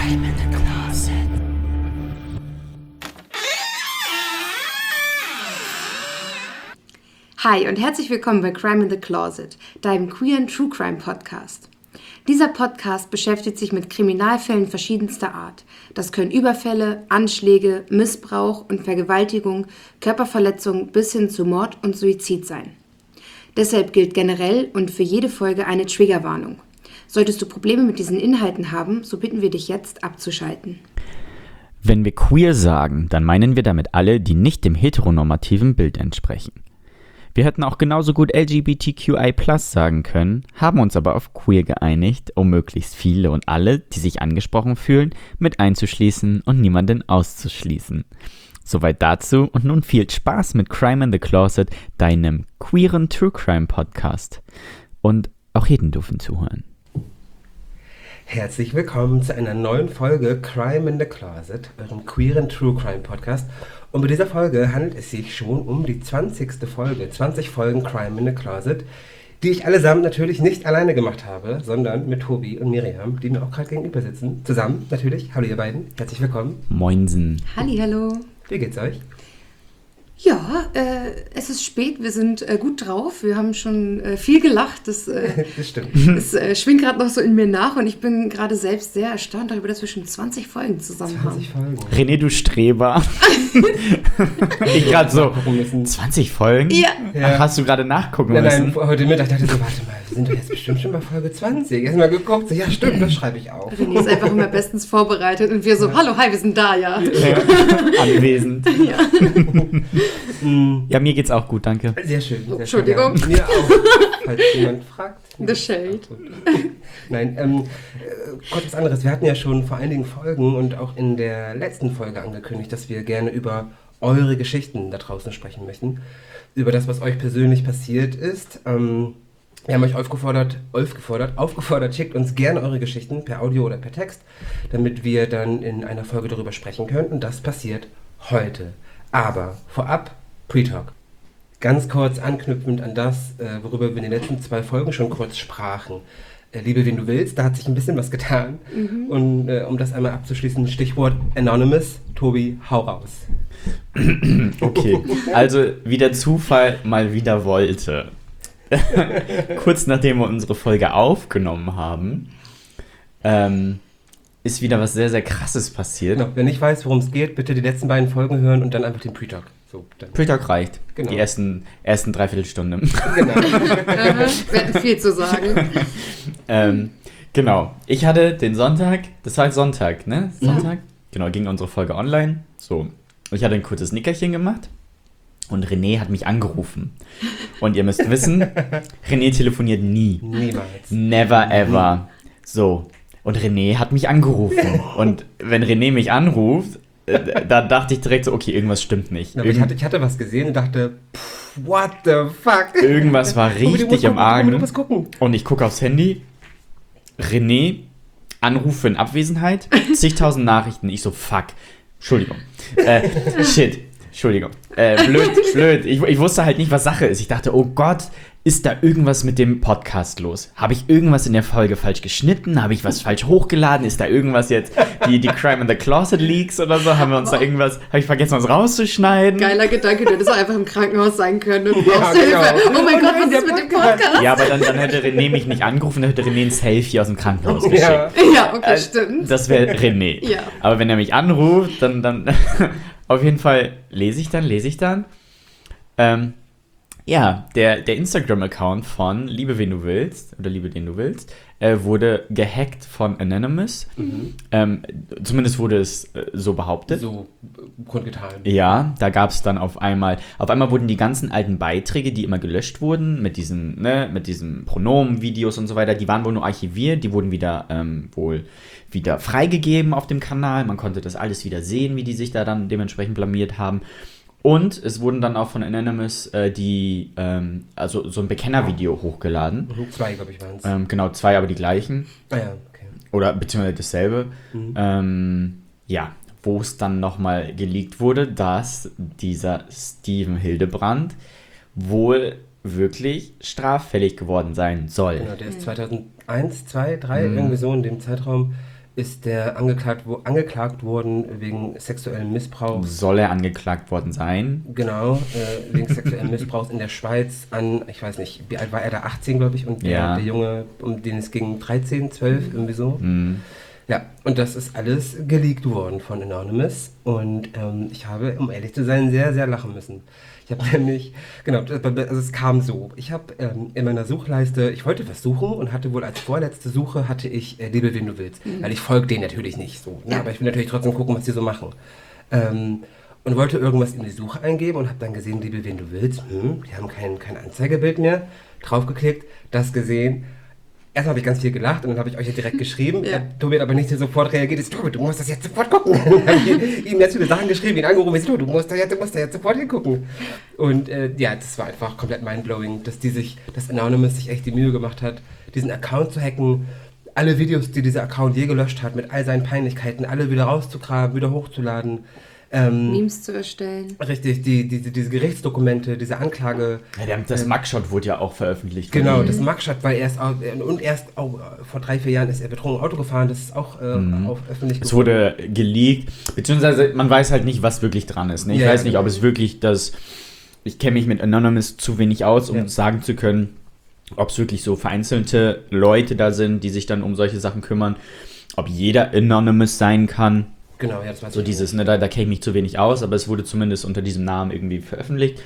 Crime in the Closet. Hi und herzlich willkommen bei Crime in the Closet, deinem queeren True Crime Podcast. Dieser Podcast beschäftigt sich mit Kriminalfällen verschiedenster Art. Das können Überfälle, Anschläge, Missbrauch und Vergewaltigung, Körperverletzung bis hin zu Mord und Suizid sein. Deshalb gilt generell und für jede Folge eine Triggerwarnung. Solltest du Probleme mit diesen Inhalten haben, so bitten wir dich jetzt abzuschalten. Wenn wir queer sagen, dann meinen wir damit alle, die nicht dem heteronormativen Bild entsprechen. Wir hätten auch genauso gut LGBTQI+ sagen können, haben uns aber auf queer geeinigt, um möglichst viele und alle, die sich angesprochen fühlen, mit einzuschließen und niemanden auszuschließen. Soweit dazu und nun viel Spaß mit Crime in the Closet, deinem queeren True Crime Podcast. Und auch jeden dürfen zuhören. Herzlich willkommen zu einer neuen Folge Crime in the Closet, eurem queeren True Crime Podcast. Und bei dieser Folge handelt es sich schon um die 20. Folge, 20 Folgen Crime in the Closet, die ich allesamt natürlich nicht alleine gemacht habe, sondern mit Tobi und Miriam, die mir auch gerade gegenüber sitzen. Zusammen natürlich. Hallo ihr beiden, herzlich willkommen. Moinsen. Hallihallo. Wie geht's euch? Ja, es ist spät, wir sind gut drauf, wir haben schon viel gelacht, das stimmt. Das schwingt gerade noch so in mir nach und ich bin gerade selbst sehr erstaunt darüber, dass wir schon 20 Folgen zusammen 20 Folgen. René, du Streber. Ich gerade so, 20 Folgen? Ja. Ach, hast du gerade nachgucken Nein, müssen? heute Mittag dachte ich so, warte mal, wir sind doch jetzt bestimmt schon bei Folge 20. Erst mal geguckt, so, ja stimmt, das schreibe ich auf. René ist einfach immer bestens vorbereitet und wir so, hallo, hi, wir sind da, ja. Anwesend. Ja. Ja, mir geht's auch gut, danke. Sehr schön. Sehr Entschuldigung. Schön, ja. Mir auch, falls jemand fragt. The Shade. Nein, kurz was anderes. Wir hatten ja schon vor einigen Folgen und auch in der letzten Folge angekündigt, dass wir gerne über eure Geschichten da draußen sprechen möchten. Über das, was euch persönlich passiert ist. Wir haben euch aufgefordert, schickt uns gerne eure Geschichten per Audio oder per Text, damit wir dann in einer Folge darüber sprechen können. Und das passiert heute. Aber vorab, Pre-Talk. Ganz kurz anknüpfend an das, worüber wir in den letzten 2 Folgen schon kurz sprachen. Liebe, wen du willst, da hat sich ein bisschen was getan. Und um das einmal abzuschließen, Stichwort Anonymous. Tobi, hau raus. Okay, also wie der Zufall mal wieder wollte. Kurz nachdem wir unsere Folge aufgenommen haben, ist wieder was sehr, sehr Krasses passiert. Genau. Wer nicht weiß, worum es geht, bitte die letzten beiden Folgen hören und dann einfach den Pre-Talk. So, Pre-Talk reicht. Genau. Die ersten Dreiviertelstunde. Genau. Wir hatten viel zu sagen. Genau. Ich hatte den Sonntag, das war halt Sonntag, ne? Sonntag? Genau, ging unsere Folge online. So. Ich hatte ein kurzes Nickerchen gemacht und René hat mich angerufen. Und ihr müsst wissen, René telefoniert nie. Niemals. Never ever. So. Und René hat mich angerufen. Und wenn René mich anruft, da dachte ich direkt so, okay, irgendwas stimmt nicht. Aber ich hatte was gesehen und dachte, what the fuck? Irgendwas war richtig im Argen. Du musst gucken. Und ich gucke aufs Handy. René, Anrufe in Abwesenheit, zigtausend Nachrichten. Ich so, fuck. Entschuldigung. Shit. Entschuldigung. Blöd. Ich wusste halt nicht, was Sache ist. Ich dachte, oh Gott, ist da irgendwas mit dem Podcast los? Habe ich irgendwas in der Folge falsch geschnitten? Habe ich was falsch hochgeladen? Ist da irgendwas jetzt, die Crime in the Closet Leaks oder so? Haben wir uns da irgendwas, habe ich vergessen, was rauszuschneiden? Geiler Gedanke, du hättest auch einfach im Krankenhaus sein können. Und Ja, brauchst genau. Hilfe. Oh mein Gott, was ist mit dem Podcast? Ja, aber dann hätte René mich nicht angerufen, dann hätte René ein Selfie aus dem Krankenhaus geschickt. Ja. Ja, okay, stimmt. Das wäre René. Ja. Aber wenn er mich anruft, dann auf jeden Fall lese ich dann. Ja, der Instagram-Account von Liebe, wen du willst, oder Liebe, den du willst, wurde gehackt von Anonymous. Zumindest wurde es so behauptet. So kundgetan. Ja, da gab es dann auf einmal wurden die ganzen alten Beiträge, die immer gelöscht wurden, mit diesen Pronomen-Videos und so weiter, die waren wohl nur archiviert, die wurden wieder wieder freigegeben auf dem Kanal. Man konnte das alles wieder sehen, wie die sich da dann dementsprechend blamiert haben. Und es wurden dann auch von Anonymous so ein Bekennervideo hochgeladen. 2, glaube ich, waren es. Genau, 2, aber die gleichen. Ah ja, okay. Oder beziehungsweise dasselbe. Wo es dann nochmal geleakt wurde, dass dieser Steven Hildebrand wohl wirklich straffällig geworden sein soll. Genau, der ist 2001, 2, 3, irgendwie so in dem Zeitraum ist der angeklagt worden wegen sexuellen Missbrauchs. Soll er angeklagt worden sein? Genau, wegen sexuellen Missbrauchs in der Schweiz an, ich weiß nicht, wie alt war er da? 18, glaube ich, und der Junge, um den es ging, 13, 12, irgendwie so. Ja, und das ist alles geleakt worden von Anonymous und ich habe, um ehrlich zu sein, sehr, sehr lachen müssen. Ich habe nämlich, genau, also es kam so, ich habe in meiner Suchleiste, ich wollte was suchen und hatte wohl als vorletzte Suche, hatte ich Liebe, wen du willst, weil ich folge denen natürlich nicht so, ne? Aber ich will natürlich trotzdem gucken, was die so machen. Und wollte irgendwas in die Suche eingeben und habe dann gesehen, Liebe, wen du willst, die haben kein Anzeigebild mehr, draufgeklickt, das gesehen. Erst habe ich ganz viel gelacht und dann habe ich euch ja direkt geschrieben. Tobi hat aber nicht sofort reagiert. Tobi, du musst das jetzt sofort gucken. Dann habe ich ihm ganz viele Sachen geschrieben, ihn angerufen. Du musst da jetzt sofort hingucken. Und das war einfach komplett mindblowing, dass Anonymous sich echt die Mühe gemacht hat, diesen Account zu hacken, alle Videos, die dieser Account je gelöscht hat, mit all seinen Peinlichkeiten, alle wieder rauszugraben, wieder hochzuladen. Memes zu erstellen. Richtig, diese Gerichtsdokumente, diese Anklage. Ja, das Mugshot wurde ja auch veröffentlicht. Genau, das Mugshot, weil erst auch vor 3-4 Jahren ist er betrunken Auto gefahren, das ist auch auf öffentlich Es wurde geleakt, beziehungsweise man weiß halt nicht, was wirklich dran ist. Ne? Ich weiß nicht, ob es wirklich ich kenne mich mit Anonymous zu wenig aus, um sagen zu können, ob es wirklich so vereinzelte Leute da sind, die sich dann um solche Sachen kümmern, ob jeder Anonymous sein kann. Genau, ja, das war so dieses, ne, da kenne ich mich zu wenig aus, aber es wurde zumindest unter diesem Namen irgendwie veröffentlicht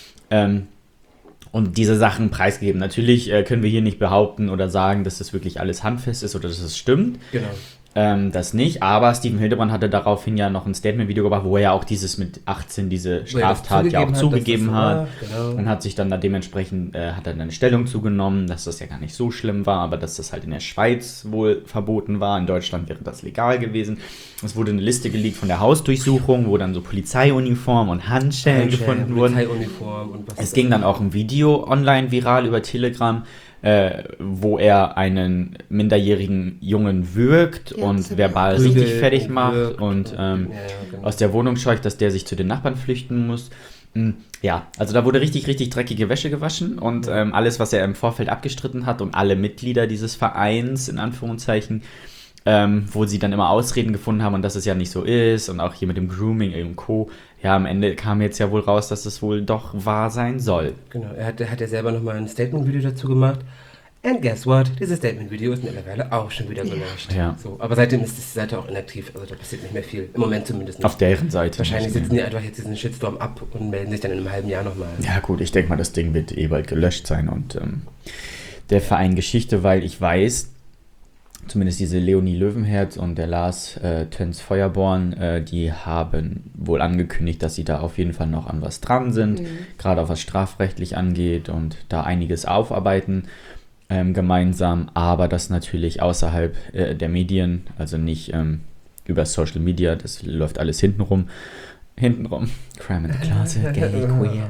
und diese Sachen preisgegeben. Natürlich können wir hier nicht behaupten oder sagen, dass das wirklich alles handfest ist oder dass es stimmt. Genau. Das nicht, aber Steven Hildebrand hatte daraufhin ja noch ein Statement-Video gemacht, wo er ja auch dieses mit 18, diese Straftat ja auch zugegeben hat. Genau. Und hat sich dann da dementsprechend, hat er eine Stellung zugenommen, dass das ja gar nicht so schlimm war, aber dass das halt in der Schweiz wohl verboten war. In Deutschland wäre das legal gewesen. Es wurde eine Liste geleakt von der Hausdurchsuchung, wo dann so Polizeiuniform und Handschellen gefunden wurden. Und was es ging dann auch ein Video online viral über Telegram, wo er einen minderjährigen Jungen würgt und verbal richtig fertig macht und genau. aus der Wohnung scheucht, dass der sich zu den Nachbarn flüchten muss. Ja, also da wurde richtig, richtig dreckige Wäsche gewaschen und alles, was er im Vorfeld abgestritten hat und alle Mitglieder dieses Vereins, in Anführungszeichen, wo sie dann immer Ausreden gefunden haben und dass es ja nicht so ist und auch hier mit dem Grooming und Co. Ja, am Ende kam jetzt ja wohl raus, dass es wohl doch wahr sein soll. Genau, er hat ja selber nochmal ein Statement-Video dazu gemacht. And guess what? Dieses Statement-Video ist mittlerweile auch schon wieder gelöscht. Ja. So, aber seitdem ist die Seite auch inaktiv, also da passiert nicht mehr viel. Im Moment zumindest nicht. Auf deren Seite. Wahrscheinlich sitzen die einfach jetzt diesen Shitstorm ab und melden sich dann in einem halben Jahr nochmal. Ja gut, ich denke mal, das Ding wird bald gelöscht sein und der Verein Geschichte, weil ich weiß, zumindest diese Leonie Löwenherz und der Lars Töns Feuerborn, die haben wohl angekündigt, dass sie da auf jeden Fall noch an was dran sind, gerade auch was strafrechtlich angeht und da einiges aufarbeiten gemeinsam, aber das natürlich außerhalb der Medien, also nicht über Social Media, das läuft alles hintenrum. Crime in the Closet, gay, queer.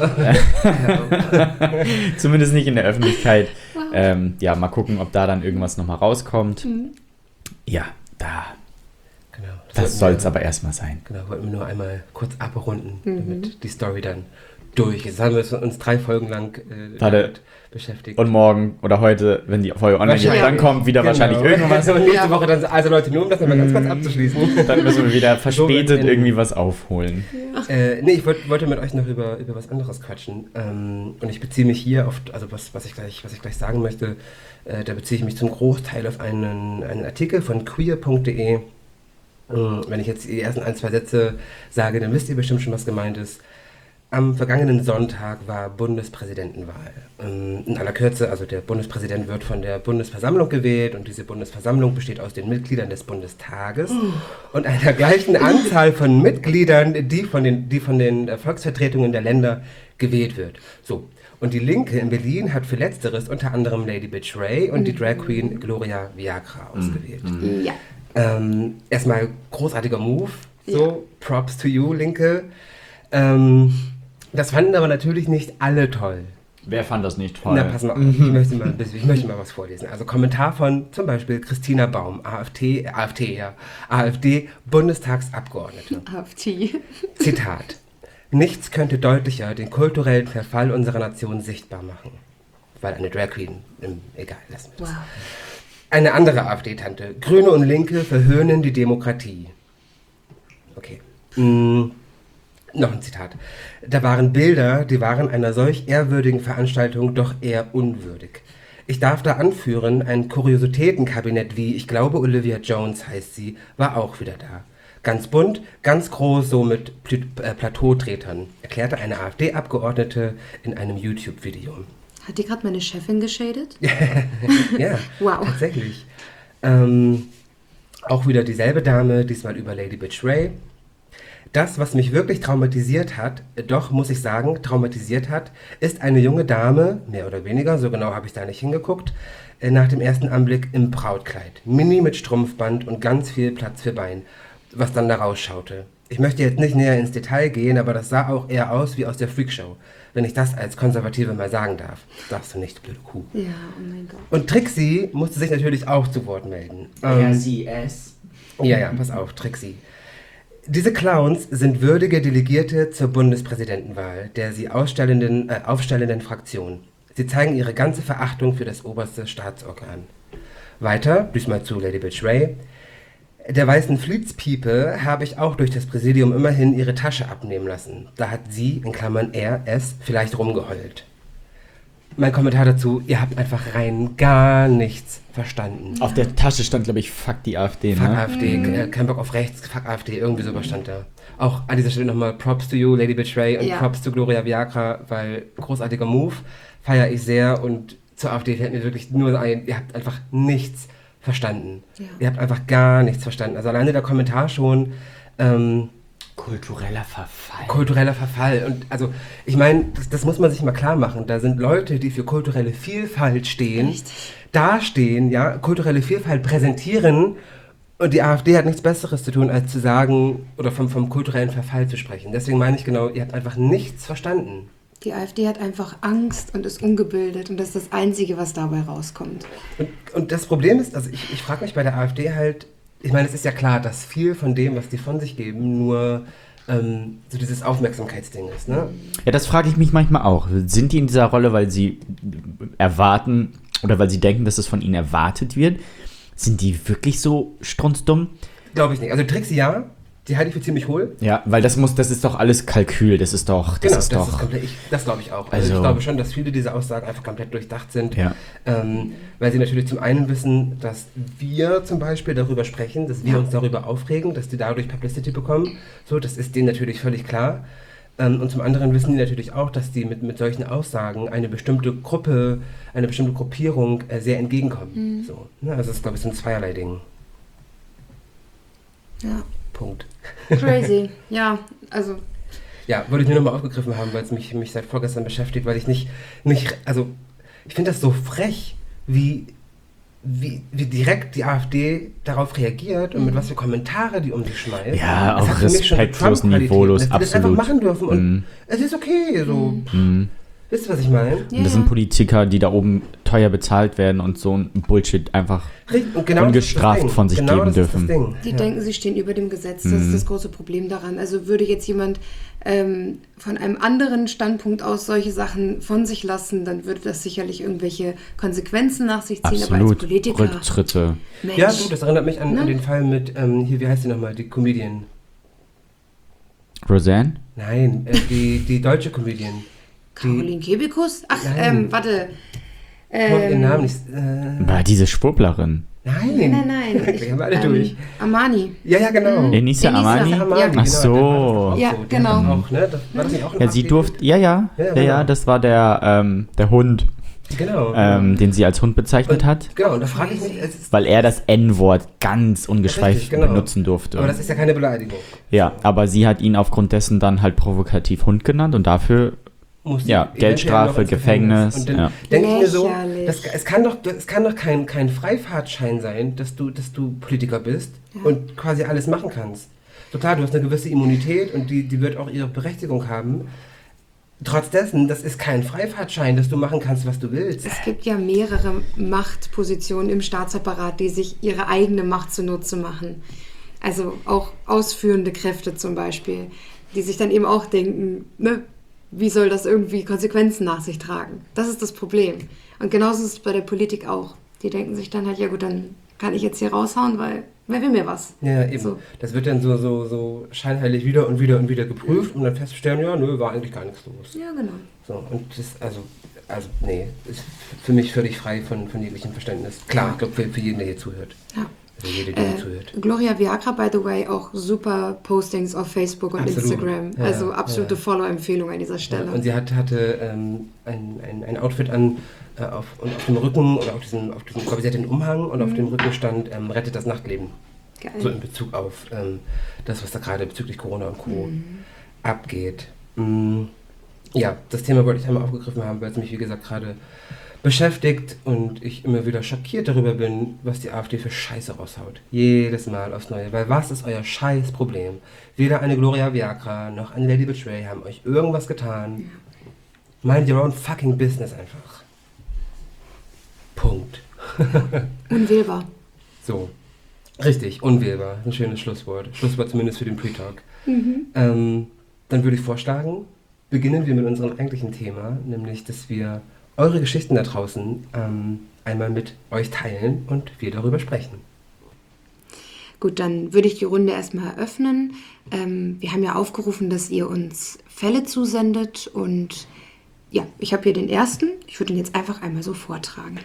Zumindest nicht in der Öffentlichkeit. Wow. Ja, mal gucken, ob da dann irgendwas nochmal rauskommt. Ja, Genau. Das soll es aber erstmal sein. Genau, wollten wir nur einmal kurz abrunden, damit die Story dann durch ist. Jetzt haben wir uns 3 Folgen lang beschäftigt. Und morgen oder heute, wenn die Folge online geht, dann kommt wieder wahrscheinlich irgendwas. Und nächste Woche dann, also Leute, nur um das nochmal ganz kurz abzuschließen. Dann müssen wir wieder verspätet irgendwie was aufholen. Ja. Ich wollte mit euch noch über was anderes quatschen. Und ich beziehe mich hier auf, also was ich gleich sagen möchte, da beziehe ich mich zum Großteil auf einen Artikel von queer.de. Wenn ich jetzt die ersten 1-2 Sätze sage, dann wisst ihr bestimmt schon, was gemeint ist. Am vergangenen Sonntag war Bundespräsidentenwahl. In aller Kürze, also der Bundespräsident wird von der Bundesversammlung gewählt und diese Bundesversammlung besteht aus den Mitgliedern des Bundestages und einer gleichen Anzahl von Mitgliedern, die von den Volksvertretungen der Länder gewählt wird. So. Und die Linke in Berlin hat für Letzteres unter anderem Lady Bitch Ray und die Drag Queen Gloria Viagra ausgewählt. Ja. Erstmal großartiger Move. So, Props to you, Linke. Das fanden aber natürlich nicht alle toll. Wer fand das nicht toll? Na, pass mal auf, ich möchte mal was vorlesen. Also Kommentar von zum Beispiel Christina Baum, AfD-Bundestagsabgeordnete. AfD. Zitat. Nichts könnte deutlicher den kulturellen Verfall unserer Nation sichtbar machen. Weil eine Drag Queen, egal, lassen wir das. Wow. Eine andere AfD-Tante. Grüne und Linke verhöhnen die Demokratie. Okay. Noch ein Zitat. Da waren Bilder, die waren einer solch ehrwürdigen Veranstaltung doch eher unwürdig. Ich darf da anführen, ein Kuriositätenkabinett wie, ich glaube Olivia Jones heißt sie, war auch wieder da. Ganz bunt, ganz groß, so mit Plateautretern, erklärte eine AfD-Abgeordnete in einem YouTube-Video. Hat die gerade meine Chefin geschadet? Ja, Wow. tatsächlich. Auch wieder dieselbe Dame, diesmal über Lady Bitch Ray. Das, was mich wirklich traumatisiert hat, doch muss ich sagen, traumatisiert hat, ist eine junge Dame, mehr oder weniger, so genau habe ich da nicht hingeguckt, nach dem ersten Anblick im Brautkleid. Mini mit Strumpfband und ganz viel Platz für Bein, was dann da rausschaute. Ich möchte jetzt nicht näher ins Detail gehen, aber das sah auch eher aus wie aus der Freakshow, wenn ich das als Konservative mal sagen darf. Das darfst du nicht, blöde Kuh. Ja, oh mein Gott. Und Trixie musste sich natürlich auch zu Wort melden. RCS. Ja, pass auf, Trixie. Diese Clowns sind würdige Delegierte zur Bundespräsidentenwahl der sie aufstellenden Fraktion. Sie zeigen ihre ganze Verachtung für das oberste Staatsorgan. Weiter, diesmal zu Lady Bitch Ray. Der weißen Fleets-People habe ich auch durch das Präsidium immerhin ihre Tasche abnehmen lassen. Da hat sie, in Klammern RS, vielleicht rumgeheult. Mein Kommentar dazu, ihr habt einfach rein gar nichts verstanden. Auf der Tasche stand, glaube ich, fuck die AfD, Fuck ne? AfD, kein Bock auf rechts, fuck AfD, irgendwie sowas stand da. Auch an dieser Stelle nochmal Props to you, Lady Bitch Ray, und Ja. Props to Gloria Viagra, weil großartiger Move, feiere ich sehr, und zur AfD fällt mir wirklich nur ein, ihr habt einfach nichts verstanden. Ja. Ihr habt einfach gar nichts verstanden. Also alleine der Kommentar schon, Kultureller Verfall. kultureller Verfall. Und also, ich meine, das muss man sich mal klar machen. Da sind Leute, die für kulturelle Vielfalt stehen, Richtig. dastehen, ja, kulturelle Vielfalt präsentieren, und die AfD hat nichts Besseres zu tun, als zu sagen oder vom kulturellen Verfall zu sprechen. Deswegen meine ich genau, ihr habt einfach nichts verstanden. Die AfD hat einfach Angst und ist ungebildet und das ist das Einzige, was dabei rauskommt. Und das Problem ist, also ich frage mich bei der AfD halt, ich meine, es ist ja klar, dass viel von dem, was die von sich geben, nur so dieses Aufmerksamkeitsding ist, ne? Ja, das frage ich mich manchmal auch. Sind die in dieser Rolle, weil sie erwarten oder weil sie denken, dass es von ihnen erwartet wird? Sind die wirklich so strunzdumm? Glaube ich nicht. Also Trixie ja, die halte ich für ziemlich hohl. Ja, weil das ist doch alles Kalkül. Das ist doch. Das glaube ich auch. Also Also- ich glaube schon, dass viele dieser Aussagen einfach komplett durchdacht sind. Ja. Weil sie natürlich zum einen wissen, dass wir zum Beispiel darüber sprechen, dass wir Ja. uns darüber aufregen, dass die dadurch Publicity bekommen. So, das ist denen natürlich völlig klar. Und zum anderen wissen die natürlich auch, dass die mit solchen Aussagen eine bestimmte Gruppe, eine bestimmte Gruppierung sehr entgegenkommen. So, ne? Also das ist, glaube ich, so ein zweierlei Ding. Ja, Punkt. crazy. Ja, also Ja, wollte ich nur nochmal aufgegriffen haben, weil es mich seit vorgestern beschäftigt, weil ich nicht, also ich finde das so frech, wie direkt die AfD darauf reagiert und mit was für Kommentare die um sich schmeißt. Ja, Das auch hat für mich schon eine respektlos, Trump-Qualität, niveaulos, dass die das einfach absolut. machen dürfen und es ist okay, so. Wisst ihr, was ich meine? ja, Und das sind Politiker, die da oben teuer bezahlt werden und so ein Bullshit einfach. Richtig, und genau Ungestraft das ist das Ding. von sich genau geben das dürfen. Ist das Ding. die Ja. denken, sie stehen über dem Gesetz. Das ist das große Problem daran. Also würde jetzt jemand von einem anderen Standpunkt aus solche Sachen von sich lassen, dann würde das sicherlich irgendwelche Konsequenzen nach sich ziehen. Aber als Absolut. Politiker, Rücktritte. Mensch, Ja, du, das erinnert mich an Ne? den Fall mit, hier, wie heißt sie nochmal, die Comedian? Roseanne? Nein, die deutsche Comedian. Caroline Kebekus? Ach, Nein. warte. Ich wollte ihren Namen nicht. War diese Schwurblerin. Nein. Wir haben alle durch. Armani. Ja, genau. Enisa Enisa. Amani? Ja. Armani, Ach so. genau, Ja, Die genau. hat das auch, ne? War das nicht auch ein Ja, sie AfD? durfte. Ja, genau. das war der Hund, Genau. den sie als Hund bezeichnet hat. Genau, und da frage ich mich, es ist, Weil er das N-Wort ganz ungeschweift Richtig, genau. benutzen durfte. aber das ist ja keine Beleidigung. Ja, aber sie hat ihn aufgrund dessen dann halt provokativ Hund genannt und dafür, Muss ja, eventuell Geldstrafe, noch ins Gefängnis. Und dann Ja. denke ich mir so, Lächerlich. es kann doch kein Freifahrtschein sein, dass du Politiker bist und quasi alles machen kannst. So klar, du hast eine gewisse Immunität und die wird auch ihre Berechtigung haben. Trotz dessen, das ist kein Freifahrtschein, dass du machen kannst, was du willst. Es gibt ja mehrere Machtpositionen im Staatsapparat, die sich ihre eigene Macht zunutze machen. Also auch ausführende Kräfte zum Beispiel, die sich dann eben auch denken, ne, wie soll das irgendwie Konsequenzen nach sich tragen? Das ist das Problem. Und genauso ist es bei der Politik auch. Die denken sich dann halt, ja gut, dann kann ich jetzt hier raushauen, weil wer will mir was? Ja, eben. So. Das wird dann so scheinheilig wieder und wieder und wieder geprüft und dann feststellen, ja, nö, war eigentlich gar nichts los. Ja, genau. So, und das, nee, ist für mich völlig frei von jeglichem Verständnis. Klar, ich glaube, für jeden, der hier zuhört. Ja. Also jede, die hier zuhört. Gloria Viagra, by the way, auch super Postings auf Facebook und Absolut. Instagram. Ja, Also absolute ja. Follow-Empfehlung an dieser Stelle. Ja, und sie hatte ein Outfit an, und auf dem Rücken oder ich glaube, sie hatte einen Umhang und auf dem Rücken stand, rettet das Nachtleben. Geil. So in Bezug auf das, was da gerade bezüglich Corona und Co. abgeht. Ja, das Thema wollte ich einmal aufgegriffen haben, weil es mich, wie gesagt, gerade beschäftigt und ich immer wieder schockiert darüber bin, was die AfD für Scheiße raushaut. Jedes Mal aufs Neue. Weil was ist euer Scheißproblem? Weder eine Gloria Viagra noch eine Lady Betray haben euch irgendwas getan. Mind your own fucking business einfach. Punkt. Unwählbar. So. Richtig, unwählbar. Ein schönes Schlusswort. Schlusswort zumindest für den Pre-Talk. Dann würde ich vorschlagen, beginnen wir mit unserem eigentlichen Thema, nämlich, dass wir eure Geschichten da draußen einmal mit euch teilen und wir darüber sprechen. Gut, dann würde ich die Runde erstmal eröffnen. Wir haben ja aufgerufen, dass ihr uns Fälle zusendet und ja, ich habe hier den ersten. Ich würde ihn jetzt einfach einmal so vortragen.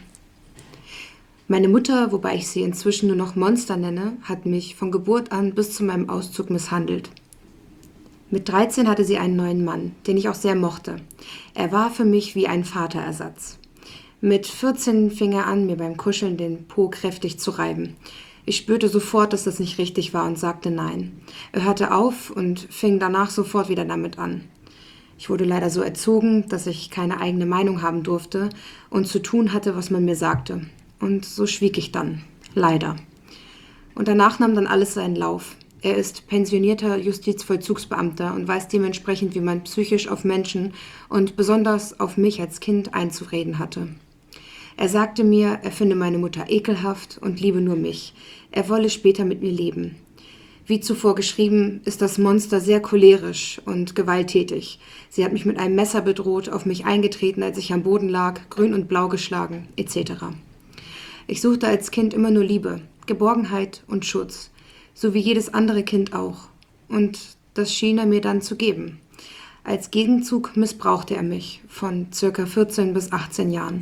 Meine Mutter, wobei ich sie inzwischen nur noch Monster nenne, hat mich von Geburt an bis zu meinem Auszug misshandelt. Mit 13 hatte sie einen neuen Mann, den ich auch sehr mochte. Er war für mich wie ein Vaterersatz. Mit 14 fing er an, mir beim Kuscheln den Po kräftig zu reiben. Ich spürte sofort, dass das nicht richtig war und sagte nein. Er hörte auf und fing danach sofort wieder damit an. Ich wurde leider so erzogen, dass ich keine eigene Meinung haben durfte und zu tun hatte, was man mir sagte. Und so schwieg ich dann. Leider. Und danach nahm dann alles seinen Lauf. Er ist pensionierter Justizvollzugsbeamter und weiß dementsprechend, wie man psychisch auf Menschen und besonders auf mich als Kind einzureden hatte. Er sagte mir, er finde meine Mutter ekelhaft und liebe nur mich. Er wolle später mit mir leben. Wie zuvor geschrieben, ist das Monster sehr cholerisch und gewalttätig. Sie hat mich mit einem Messer bedroht, auf mich eingetreten, als ich am Boden lag, grün und blau geschlagen, etc. Ich suchte als Kind immer nur Liebe, Geborgenheit und Schutz. So wie jedes andere Kind auch. Und das schien er mir dann zu geben. Als Gegenzug missbrauchte er mich von ca. 14 bis 18 Jahren.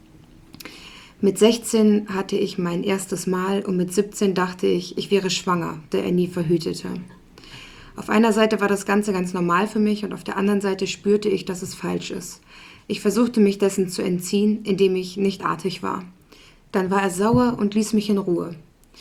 Mit 16 hatte ich mein erstes Mal und mit 17 dachte ich wäre schwanger, da er nie verhütete. Auf einer Seite war das Ganze ganz normal für mich und auf der anderen Seite spürte ich, dass es falsch ist. Ich versuchte mich dessen zu entziehen, indem ich nicht artig war. Dann war er sauer und ließ mich in Ruhe.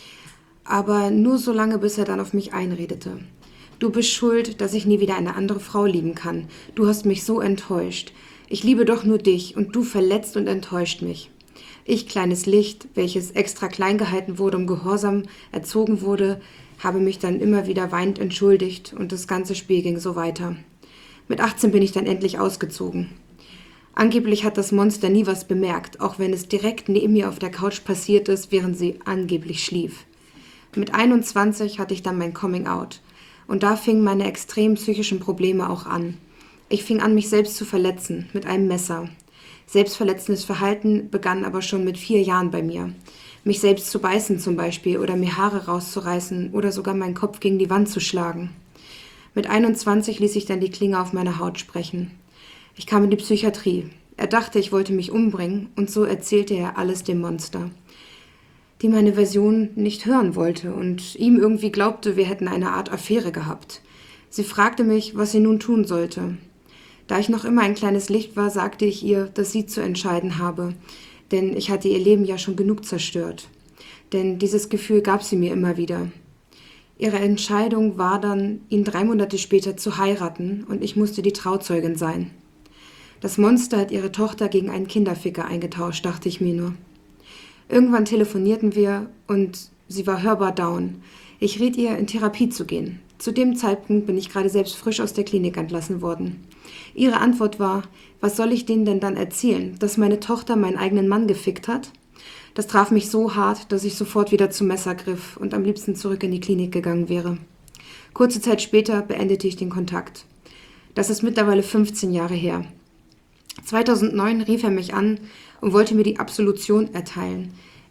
Aber nur so lange, bis er dann auf mich einredete. Du bist schuld, dass ich nie wieder eine andere Frau lieben kann. Du hast mich so enttäuscht. Ich liebe doch nur dich und du verletzt und enttäuscht mich. Ich, kleines Licht, welches extra klein gehalten wurde und gehorsam erzogen wurde, habe mich dann immer wieder weinend entschuldigt und das ganze Spiel ging so weiter. Mit 18 bin ich dann endlich ausgezogen. Angeblich hat das Monster nie was bemerkt, auch wenn es direkt neben mir auf der Couch passiert ist, während sie angeblich schlief. Mit 21 hatte ich dann mein Coming Out. Und da fingen meine extremen psychischen Probleme auch an. Ich fing an, mich selbst zu verletzen, mit einem Messer. Selbstverletzendes Verhalten begann aber schon mit 4 Jahren bei mir. Mich selbst zu beißen zum Beispiel oder mir Haare rauszureißen oder sogar meinen Kopf gegen die Wand zu schlagen. Mit 21 ließ ich dann die Klinge auf meine Haut sprechen. Ich kam in die Psychiatrie. Er dachte, ich wollte mich umbringen und so erzählte er alles dem Monster, die meine Version nicht hören wollte und ihm irgendwie glaubte, wir hätten eine Art Affäre gehabt. Sie fragte mich, was sie nun tun sollte. Da ich noch immer ein kleines Licht war, sagte ich ihr, dass sie zu entscheiden habe, denn ich hatte ihr Leben ja schon genug zerstört. Denn dieses Gefühl gab sie mir immer wieder. Ihre Entscheidung war dann, ihn 3 Monate später zu heiraten und ich musste die Trauzeugin sein. Das Monster hat ihre Tochter gegen einen Kinderficker eingetauscht, dachte ich mir nur. Irgendwann telefonierten wir und sie war hörbar down. Ich riet ihr, in Therapie zu gehen. Zu dem Zeitpunkt bin ich gerade selbst frisch aus der Klinik entlassen worden. Ihre Antwort war, was soll ich denen denn dann erzählen, dass meine Tochter meinen eigenen Mann gefickt hat? Das traf mich so hart, dass ich sofort wieder zum Messer griff und am liebsten zurück in die Klinik gegangen wäre. Kurze Zeit später beendete ich den Kontakt. Das ist mittlerweile 15 Jahre her. 2009 rief er mich an und wollte mir die Absolution erteilen.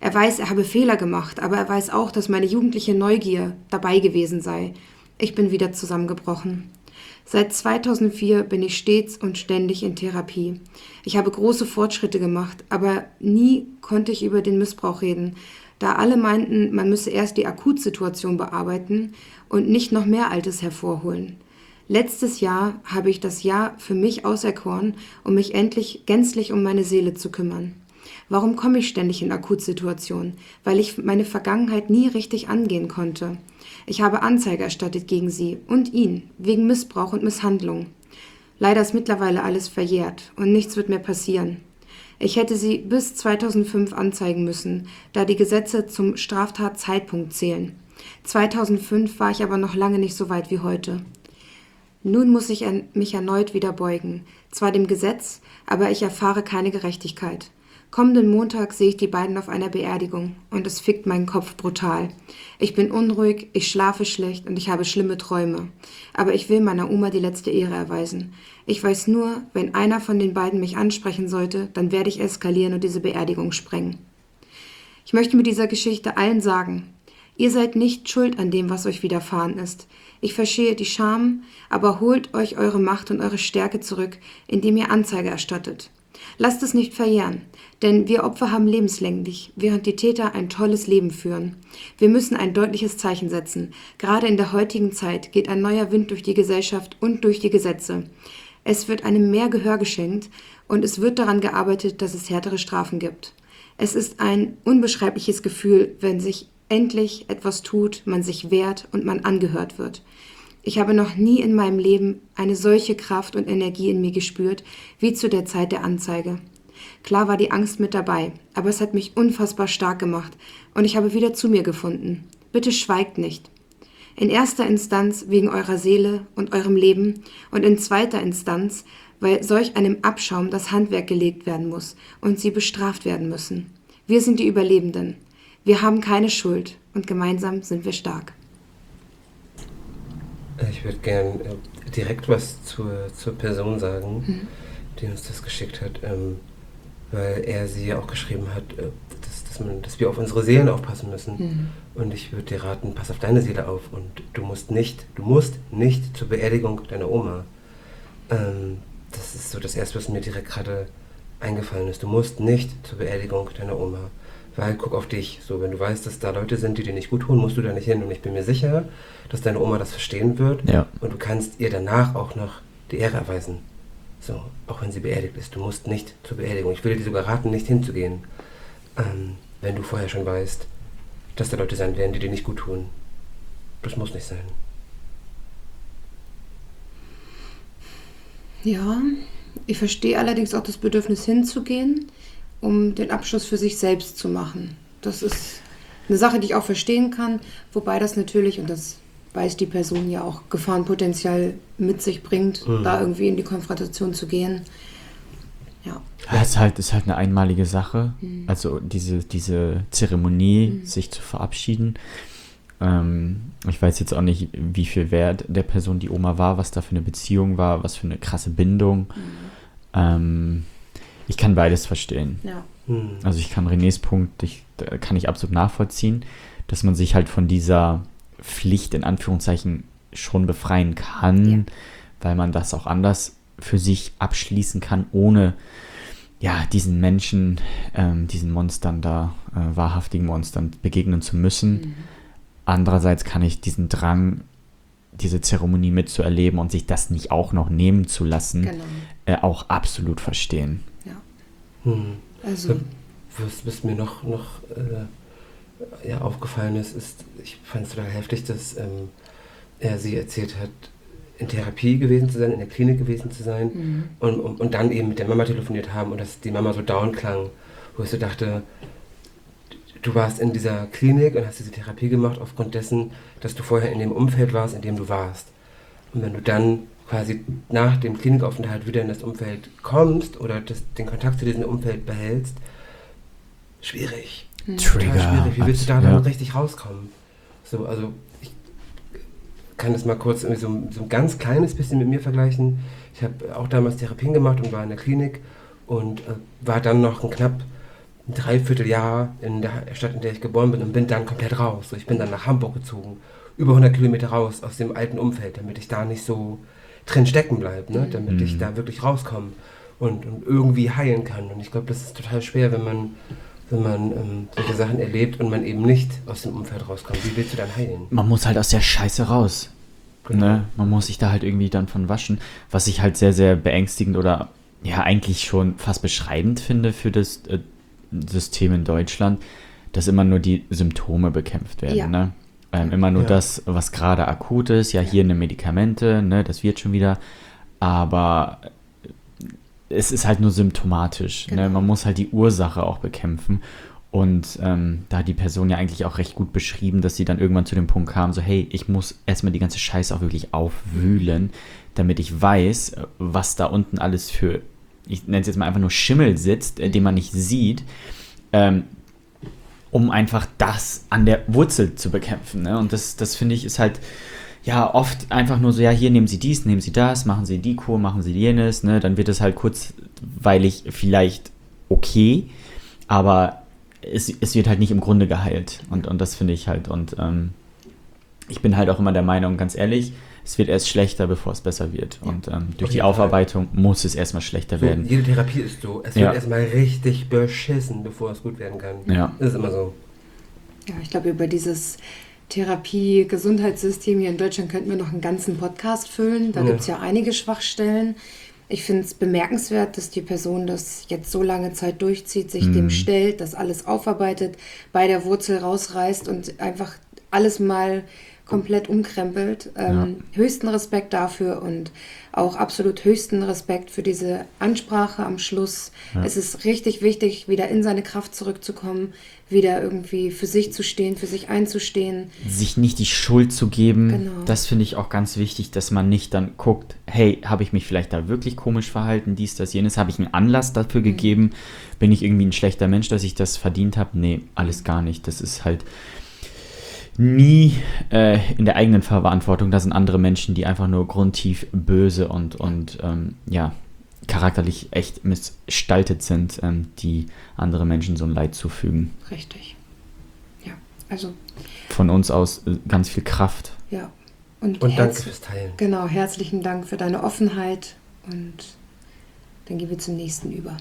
Er weiß, er habe Fehler gemacht, aber er weiß auch, dass meine jugendliche Neugier dabei gewesen sei. Ich bin wieder zusammengebrochen. Seit 2004 bin ich stets und ständig in Therapie. Ich habe große Fortschritte gemacht, aber nie konnte ich über den Missbrauch reden, da alle meinten, man müsse erst die Akutsituation bearbeiten und nicht noch mehr Altes hervorholen. Letztes Jahr habe ich das Jahr für mich auserkoren, um mich endlich gänzlich um meine Seele zu kümmern. Warum komme ich ständig in Akutsituationen? Weil ich meine Vergangenheit nie richtig angehen konnte. Ich habe Anzeige erstattet gegen sie und ihn, wegen Missbrauch und Misshandlung. Leider ist mittlerweile alles verjährt und nichts wird mehr passieren. Ich hätte sie bis 2005 anzeigen müssen, da die Gesetze zum Straftatzeitpunkt zählen. 2005 war ich aber noch lange nicht so weit wie heute. Nun muss ich mich erneut wieder beugen, zwar dem Gesetz, aber ich erfahre keine Gerechtigkeit. Kommenden Montag sehe ich die beiden auf einer Beerdigung und es fickt meinen Kopf brutal. Ich bin unruhig, ich schlafe schlecht und ich habe schlimme Träume. Aber ich will meiner Oma die letzte Ehre erweisen. Ich weiß nur, wenn einer von den beiden mich ansprechen sollte, dann werde ich eskalieren und diese Beerdigung sprengen. Ich möchte mit dieser Geschichte allen sagen, ihr seid nicht schuld an dem, was euch widerfahren ist. Ich verstehe die Scham, aber holt euch eure Macht und eure Stärke zurück, indem ihr Anzeige erstattet. Lasst es nicht verjähren, denn wir Opfer haben lebenslänglich, während die Täter ein tolles Leben führen. Wir müssen ein deutliches Zeichen setzen. Gerade in der heutigen Zeit geht ein neuer Wind durch die Gesellschaft und durch die Gesetze. Es wird einem mehr Gehör geschenkt und es wird daran gearbeitet, dass es härtere Strafen gibt. Es ist ein unbeschreibliches Gefühl, wenn sich endlich etwas tut, man sich wehrt und man angehört wird. Ich habe noch nie in meinem Leben eine solche Kraft und Energie in mir gespürt, wie zu der Zeit der Anzeige. Klar war die Angst mit dabei, aber es hat mich unfassbar stark gemacht und ich habe wieder zu mir gefunden. Bitte schweigt nicht. In erster Instanz wegen eurer Seele und eurem Leben und in zweiter Instanz, weil solch einem Abschaum das Handwerk gelegt werden muss und sie bestraft werden müssen. Wir sind die Überlebenden. Wir haben keine Schuld und gemeinsam sind wir stark. Ich würde gern direkt was zur Person sagen, die uns das geschickt hat, weil er sie ja auch geschrieben hat, dass wir auf unsere Seelen aufpassen müssen. Und ich würde dir raten, pass auf deine Seele auf und du musst nicht zur Beerdigung deiner Oma. Das ist so das Erste, was mir direkt gerade eingefallen ist. Du musst nicht zur Beerdigung deiner Oma. Weil, guck auf dich, so, wenn du weißt, dass da Leute sind, die dir nicht gut tun, musst du da nicht hin. Und ich bin mir sicher, dass deine Oma das verstehen wird. Ja. Und du kannst ihr danach auch noch die Ehre erweisen. So, auch wenn sie beerdigt ist. Du musst nicht zur Beerdigung. Ich würde dir sogar raten, nicht hinzugehen. Wenn du vorher schon weißt, dass da Leute sein werden, die dir nicht gut tun. Das muss nicht sein. Ja, ich verstehe allerdings auch das Bedürfnis hinzugehen, um den Abschluss für sich selbst zu machen. Das ist eine Sache, die ich auch verstehen kann, wobei das natürlich, und das weiß die Person ja auch, Gefahrenpotenzial mit sich bringt, da irgendwie in die Konfrontation zu gehen. Ja. Ja, ist halt eine einmalige Sache, also diese Zeremonie, sich zu verabschieden. Ich weiß jetzt auch nicht, wie viel wert der Person die Oma war, was da für eine Beziehung war, was für eine krasse Bindung. Ich kann beides verstehen. Ja. Also ich kann Renés Punkt, kann ich absolut nachvollziehen, dass man sich halt von dieser Pflicht in Anführungszeichen schon befreien kann, weil man das auch anders für sich abschließen kann, ohne diesen Menschen, diesen Monstern da, wahrhaftigen Monstern begegnen zu müssen. Andererseits kann ich diesen Drang, diese Zeremonie mitzuerleben und sich das nicht auch noch nehmen zu lassen, auch absolut verstehen. Ja. Also. Was mir noch aufgefallen ist, ich fand es total heftig, dass er sie erzählt hat, in Therapie gewesen zu sein, in der Klinik gewesen zu sein und dann eben mit der Mama telefoniert haben und dass die Mama so down klang, wo ich so dachte, du warst in dieser Klinik und hast diese Therapie gemacht aufgrund dessen, dass du vorher in dem Umfeld warst, in dem du warst. Und wenn du dann quasi nach dem Klinikaufenthalt wieder in das Umfeld kommst oder den Kontakt zu diesem Umfeld behältst, schwierig. Trigger. Schwierig. Wie willst du da dann richtig rauskommen? So, also ich kann das mal kurz irgendwie so ein ganz kleines bisschen mit mir vergleichen. Ich habe auch damals Therapien gemacht und war in der Klinik und war dann noch ein knapp ein Dreivierteljahr in der Stadt, in der ich geboren bin und bin dann komplett raus. So, ich bin dann nach Hamburg gezogen, über 100 Kilometer raus aus dem alten Umfeld, damit ich da nicht so drin stecken bleibe, ne? Damit ich da wirklich rauskomme und irgendwie heilen kann. Und ich glaube, das ist total schwer, wenn man solche Sachen erlebt und man eben nicht aus dem Umfeld rauskommt. Wie willst du dann heilen? Man muss halt aus der Scheiße raus. Genau. Ne? Man muss sich da halt irgendwie dann von waschen. Was ich halt sehr, sehr beängstigend oder ja eigentlich schon fast beschreibend finde für das System in Deutschland, dass immer nur die Symptome bekämpft werden. Ja. Ne? Immer nur Ja. das, was gerade akut ist. Ja, hier eine Medikamente, ne? Das wird schon wieder. Aber es ist halt nur symptomatisch. Genau. Ne? Man muss halt die Ursache auch bekämpfen. Und da hat die Person ja eigentlich auch recht gut beschrieben, dass sie dann irgendwann zu dem Punkt kam, so hey, ich muss erstmal die ganze Scheiße auch wirklich aufwühlen, damit ich weiß, was da unten alles für, ich nenne es jetzt mal einfach nur Schimmel sitzt, den man nicht sieht, um einfach das an der Wurzel zu bekämpfen. Ne? Und das finde ich ist halt ja oft einfach nur so, ja, hier nehmen Sie dies, nehmen Sie das, machen Sie die Kur, machen Sie jenes, ne? Dann wird es halt kurzweilig vielleicht okay, aber es wird halt nicht im Grunde geheilt. Und das finde ich halt. Und ich bin halt auch immer der Meinung, ganz ehrlich, es wird erst schlechter, bevor es besser wird. Und durch die Aufarbeitung muss es erstmal schlechter So, werden. jede Therapie ist so. Es wird erstmal richtig beschissen, bevor es gut werden kann. Ja. Das ist immer so. Ja, ich glaube, über dieses Therapie-Gesundheitssystem hier in Deutschland könnten wir noch einen ganzen Podcast füllen. Da gibt es ja einige Schwachstellen. Ich finde es bemerkenswert, dass die Person das jetzt so lange Zeit durchzieht, sich dem stellt, das alles aufarbeitet, bei der Wurzel rausreißt und einfach alles mal komplett umkrempelt. Höchsten Respekt dafür und auch absolut höchsten Respekt für diese Ansprache am Schluss. Ja. Es ist richtig wichtig, wieder in seine Kraft zurückzukommen, wieder irgendwie für sich zu stehen, für sich einzustehen. Sich nicht die Schuld zu geben, Genau. Das finde ich auch ganz wichtig, dass man nicht dann guckt, hey, habe ich mich vielleicht da wirklich komisch verhalten, dies, das, jenes, habe ich einen Anlass dafür gegeben, bin ich irgendwie ein schlechter Mensch, dass ich das verdient habe? Nee, alles gar nicht. Das ist halt nie in der eigenen Verantwortung. Da sind andere Menschen, die einfach nur grundtief böse und charakterlich echt missgestaltet sind, die andere Menschen so ein Leid zufügen. Richtig. Ja, also. Von uns aus ganz viel Kraft. Ja. Und danke fürs Teilen. Genau, herzlichen Dank für deine Offenheit und dann gehen wir zum nächsten über.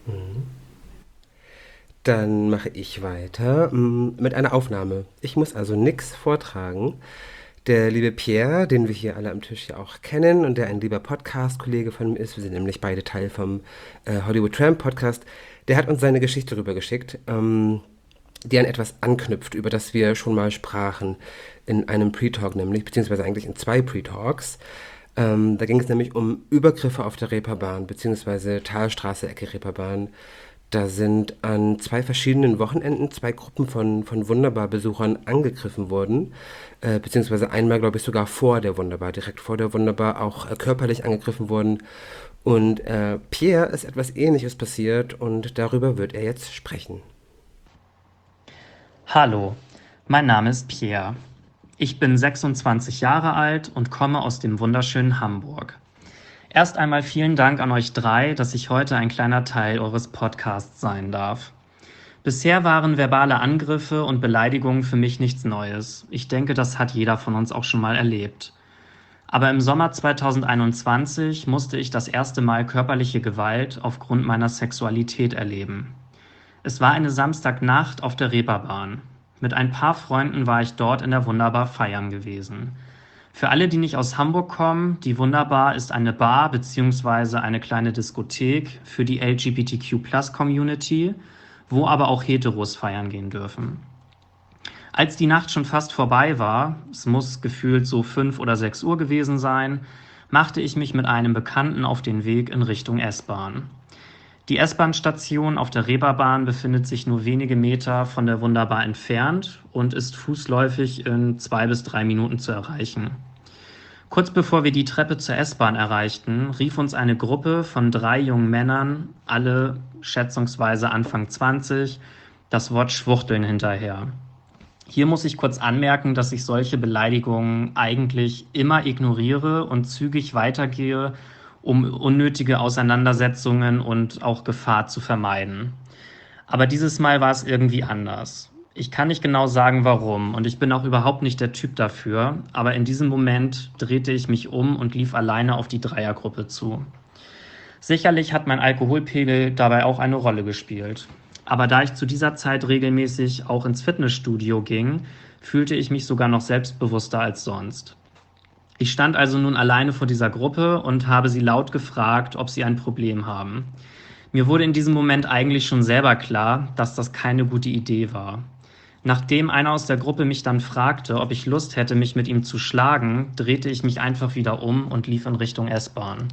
Dann mache ich weiter mit einer Aufnahme. Ich muss also nichts vortragen. Der liebe Pierre, den wir hier alle am Tisch ja auch kennen und der ein lieber Podcast-Kollege von mir ist, wir sind nämlich beide Teil vom Hollywood Tramp Podcast, der hat uns seine Geschichte rübergeschickt, die an etwas anknüpft, über das wir schon mal sprachen in einem Pre-Talk nämlich, beziehungsweise eigentlich in 2 Pre-Talks. Da ging es nämlich um Übergriffe auf der Reeperbahn, beziehungsweise Talstraße, Ecke Reeperbahn. Da sind an 2 verschiedenen Wochenenden 2 Gruppen von Wunderbar-Besuchern angegriffen worden, beziehungsweise einmal, glaube ich, sogar vor der Wunderbar, direkt vor der Wunderbar auch körperlich angegriffen worden. Und Pierre ist etwas Ähnliches passiert und darüber wird er jetzt sprechen. Hallo, mein Name ist Pierre. Ich bin 26 Jahre alt und komme aus dem wunderschönen Hamburg. Erst einmal vielen Dank an euch 3, dass ich heute ein kleiner Teil eures Podcasts sein darf. Bisher waren verbale Angriffe und Beleidigungen für mich nichts Neues. Ich denke, das hat jeder von uns auch schon mal erlebt. Aber im Sommer 2021 musste ich das erste Mal körperliche Gewalt aufgrund meiner Sexualität erleben. Es war eine Samstagnacht auf der Reeperbahn. Mit ein paar Freunden war ich dort in der Wunderbar feiern gewesen. Für alle, die nicht aus Hamburg kommen, die Wunderbar ist eine Bar bzw. eine kleine Diskothek für die LGBTQ+-Community, wo aber auch Heteros feiern gehen dürfen. Als die Nacht schon fast vorbei war, es muss gefühlt so 5 oder 6 Uhr gewesen sein, machte ich mich mit einem Bekannten auf den Weg in Richtung S-Bahn. Die S-Bahn-Station auf der Reeperbahn befindet sich nur wenige Meter von der Wunderbar entfernt und ist fußläufig in 2 bis 3 Minuten zu erreichen. Kurz bevor wir die Treppe zur S-Bahn erreichten, rief uns eine Gruppe von 3 jungen Männern, alle schätzungsweise Anfang 20, das Wort Schwuchteln hinterher. Hier muss ich kurz anmerken, dass ich solche Beleidigungen eigentlich immer ignoriere und zügig weitergehe, um unnötige Auseinandersetzungen und auch Gefahr zu vermeiden. Aber dieses Mal war es irgendwie anders. Ich kann nicht genau sagen, warum, und ich bin auch überhaupt nicht der Typ dafür, aber in diesem Moment drehte ich mich um und lief alleine auf die Dreiergruppe zu. Sicherlich hat mein Alkoholpegel dabei auch eine Rolle gespielt. Aber da ich zu dieser Zeit regelmäßig auch ins Fitnessstudio ging, fühlte ich mich sogar noch selbstbewusster als sonst. Ich stand also nun alleine vor dieser Gruppe und habe sie laut gefragt, ob sie ein Problem haben. Mir wurde in diesem Moment eigentlich schon selber klar, dass das keine gute Idee war. Nachdem einer aus der Gruppe mich dann fragte, ob ich Lust hätte, mich mit ihm zu schlagen, drehte ich mich einfach wieder um und lief in Richtung S-Bahn.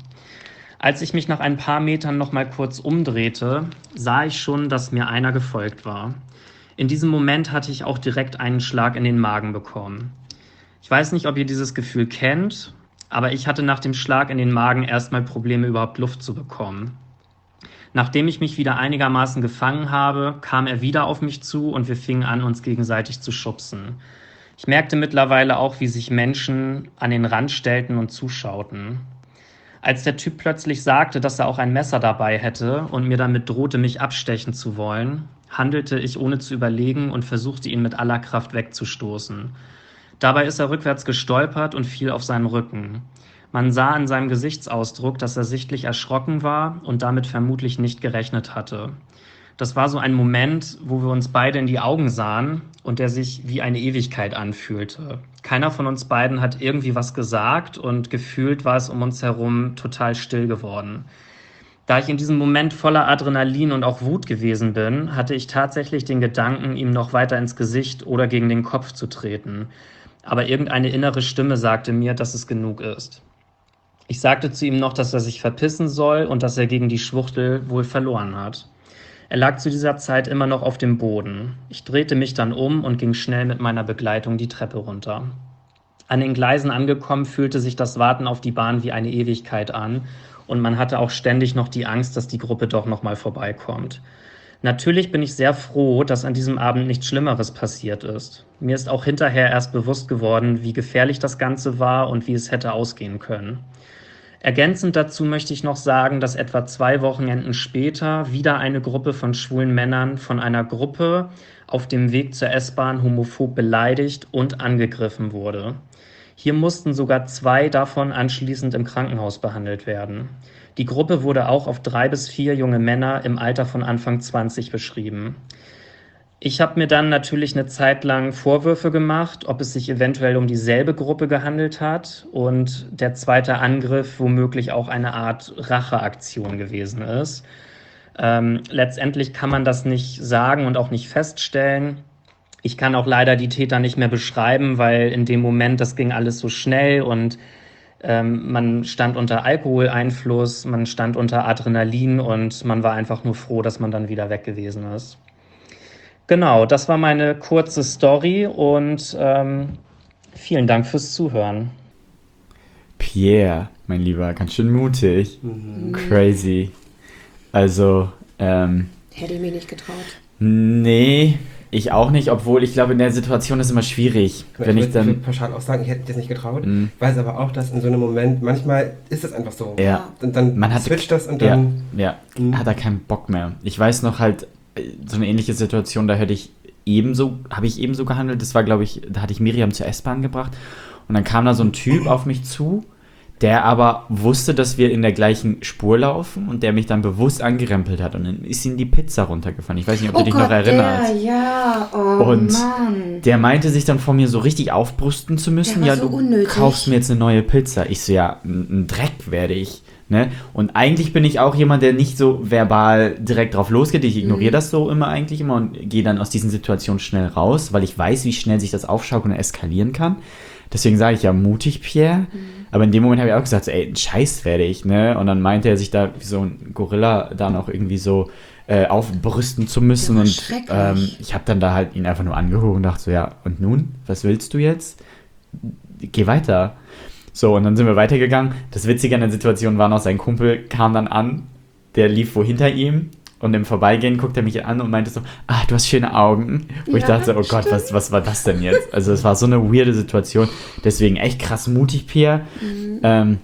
Als ich mich nach ein paar Metern noch mal kurz umdrehte, sah ich schon, dass mir einer gefolgt war. In diesem Moment hatte ich auch direkt einen Schlag in den Magen bekommen. Ich weiß nicht, ob ihr dieses Gefühl kennt, aber ich hatte nach dem Schlag in den Magen erstmal Probleme, überhaupt Luft zu bekommen. Nachdem ich mich wieder einigermaßen gefangen habe, kam er wieder auf mich zu und wir fingen an, uns gegenseitig zu schubsen. Ich merkte mittlerweile auch, wie sich Menschen an den Rand stellten und zuschauten. Als der Typ plötzlich sagte, dass er auch ein Messer dabei hätte und mir damit drohte, mich abstechen zu wollen, handelte ich ohne zu überlegen und versuchte, ihn mit aller Kraft wegzustoßen. Dabei ist er rückwärts gestolpert und fiel auf seinen Rücken. Man sah an seinem Gesichtsausdruck, dass er sichtlich erschrocken war und damit vermutlich nicht gerechnet hatte. Das war so ein Moment, wo wir uns beide in die Augen sahen und der sich wie eine Ewigkeit anfühlte. Keiner von uns beiden hat irgendwie was gesagt und gefühlt war es um uns herum total still geworden. Da ich in diesem Moment voller Adrenalin und auch Wut gewesen bin, hatte ich tatsächlich den Gedanken, ihm noch weiter ins Gesicht oder gegen den Kopf zu treten. Aber irgendeine innere Stimme sagte mir, dass es genug ist. Ich sagte zu ihm noch, dass er sich verpissen soll und dass er gegen die Schwuchtel wohl verloren hat. Er lag zu dieser Zeit immer noch auf dem Boden. Ich drehte mich dann um und ging schnell mit meiner Begleitung die Treppe runter. An den Gleisen angekommen, fühlte sich das Warten auf die Bahn wie eine Ewigkeit an und man hatte auch ständig noch die Angst, dass die Gruppe doch noch mal vorbeikommt. Natürlich bin ich sehr froh, dass an diesem Abend nichts Schlimmeres passiert ist. Mir ist auch hinterher erst bewusst geworden, wie gefährlich das Ganze war und wie es hätte ausgehen können. Ergänzend dazu möchte ich noch sagen, dass etwa 2 Wochenenden später wieder eine Gruppe von schwulen Männern von einer Gruppe auf dem Weg zur S-Bahn homophob beleidigt und angegriffen wurde. Hier mussten sogar 2 davon anschließend im Krankenhaus behandelt werden. Die Gruppe wurde auch auf 3 bis 4 junge Männer im Alter von Anfang 20 beschrieben. Ich habe mir dann natürlich eine Zeit lang Vorwürfe gemacht, ob es sich eventuell um dieselbe Gruppe gehandelt hat und der zweite Angriff womöglich auch eine Art Racheaktion gewesen ist. Letztendlich kann man das nicht sagen und auch nicht feststellen. Ich kann auch leider die Täter nicht mehr beschreiben, weil in dem Moment, das ging alles so schnell und man stand unter Alkoholeinfluss, man stand unter Adrenalin und man war einfach nur froh, dass man dann wieder weg gewesen ist. Genau, das war meine kurze Story und vielen Dank fürs Zuhören. Pierre, mein Lieber, ganz schön mutig. Crazy. Also, Hätte ich mich nicht getraut. nee, ich auch nicht, obwohl ich glaube, in der Situation ist immer schwierig. Wenn ich würde dann. pauschal auch sagen, ich hätte das nicht getraut. Weiß aber auch, dass in so einem Moment, manchmal ist es einfach so. Ja. Und dann Man hatte- switcht das und dann... Ja, hat er keinen Bock mehr. Ich weiß noch halt, so eine ähnliche Situation, da habe ich ebenso gehandelt. Das war, glaube ich, da hatte ich Miriam zur S-Bahn gebracht und dann kam da so ein Typ auf mich zu, der aber wusste, dass wir in der gleichen Spur laufen und der mich dann bewusst angerempelt hat und dann ist ihm die Pizza runtergefallen. Ich weiß nicht, ob du dich noch erinnerst. Ja, oh Und Mann. der meinte sich dann vor mir so richtig aufbrüsten zu müssen. Der war Ja, so du unnötig. kaufst mir jetzt eine neue Pizza. Ich so, ja, ein Dreck werde ich. Ne? Und eigentlich bin ich auch jemand, der nicht so verbal direkt drauf losgeht. Ich ignoriere das so eigentlich immer und gehe dann aus diesen Situationen schnell raus, weil ich weiß, wie schnell sich das aufschaukeln und eskalieren kann. Deswegen sage ich ja mutig, Pierre. Aber in dem Moment habe ich auch gesagt, so, ey, ein Scheiß werde ich, ne? Und dann meinte er sich da wie so ein Gorilla da noch irgendwie so aufbrüsten zu müssen. Ja, und schrecklich. ich habe dann da halt ihn einfach nur angehoben und dachte so, ja, und nun? Was willst du jetzt? Geh weiter. So, und dann sind wir weitergegangen. Das Witzige an der Situation war noch, sein Kumpel kam dann an, der lief wo hinter ihm und im Vorbeigehen guckt er mich an und meinte so, du hast schöne Augen. Wo ich Ja, dachte, oh Gott, was war das denn jetzt? Also es war so eine weirde Situation. Deswegen echt krass mutig, Pierre.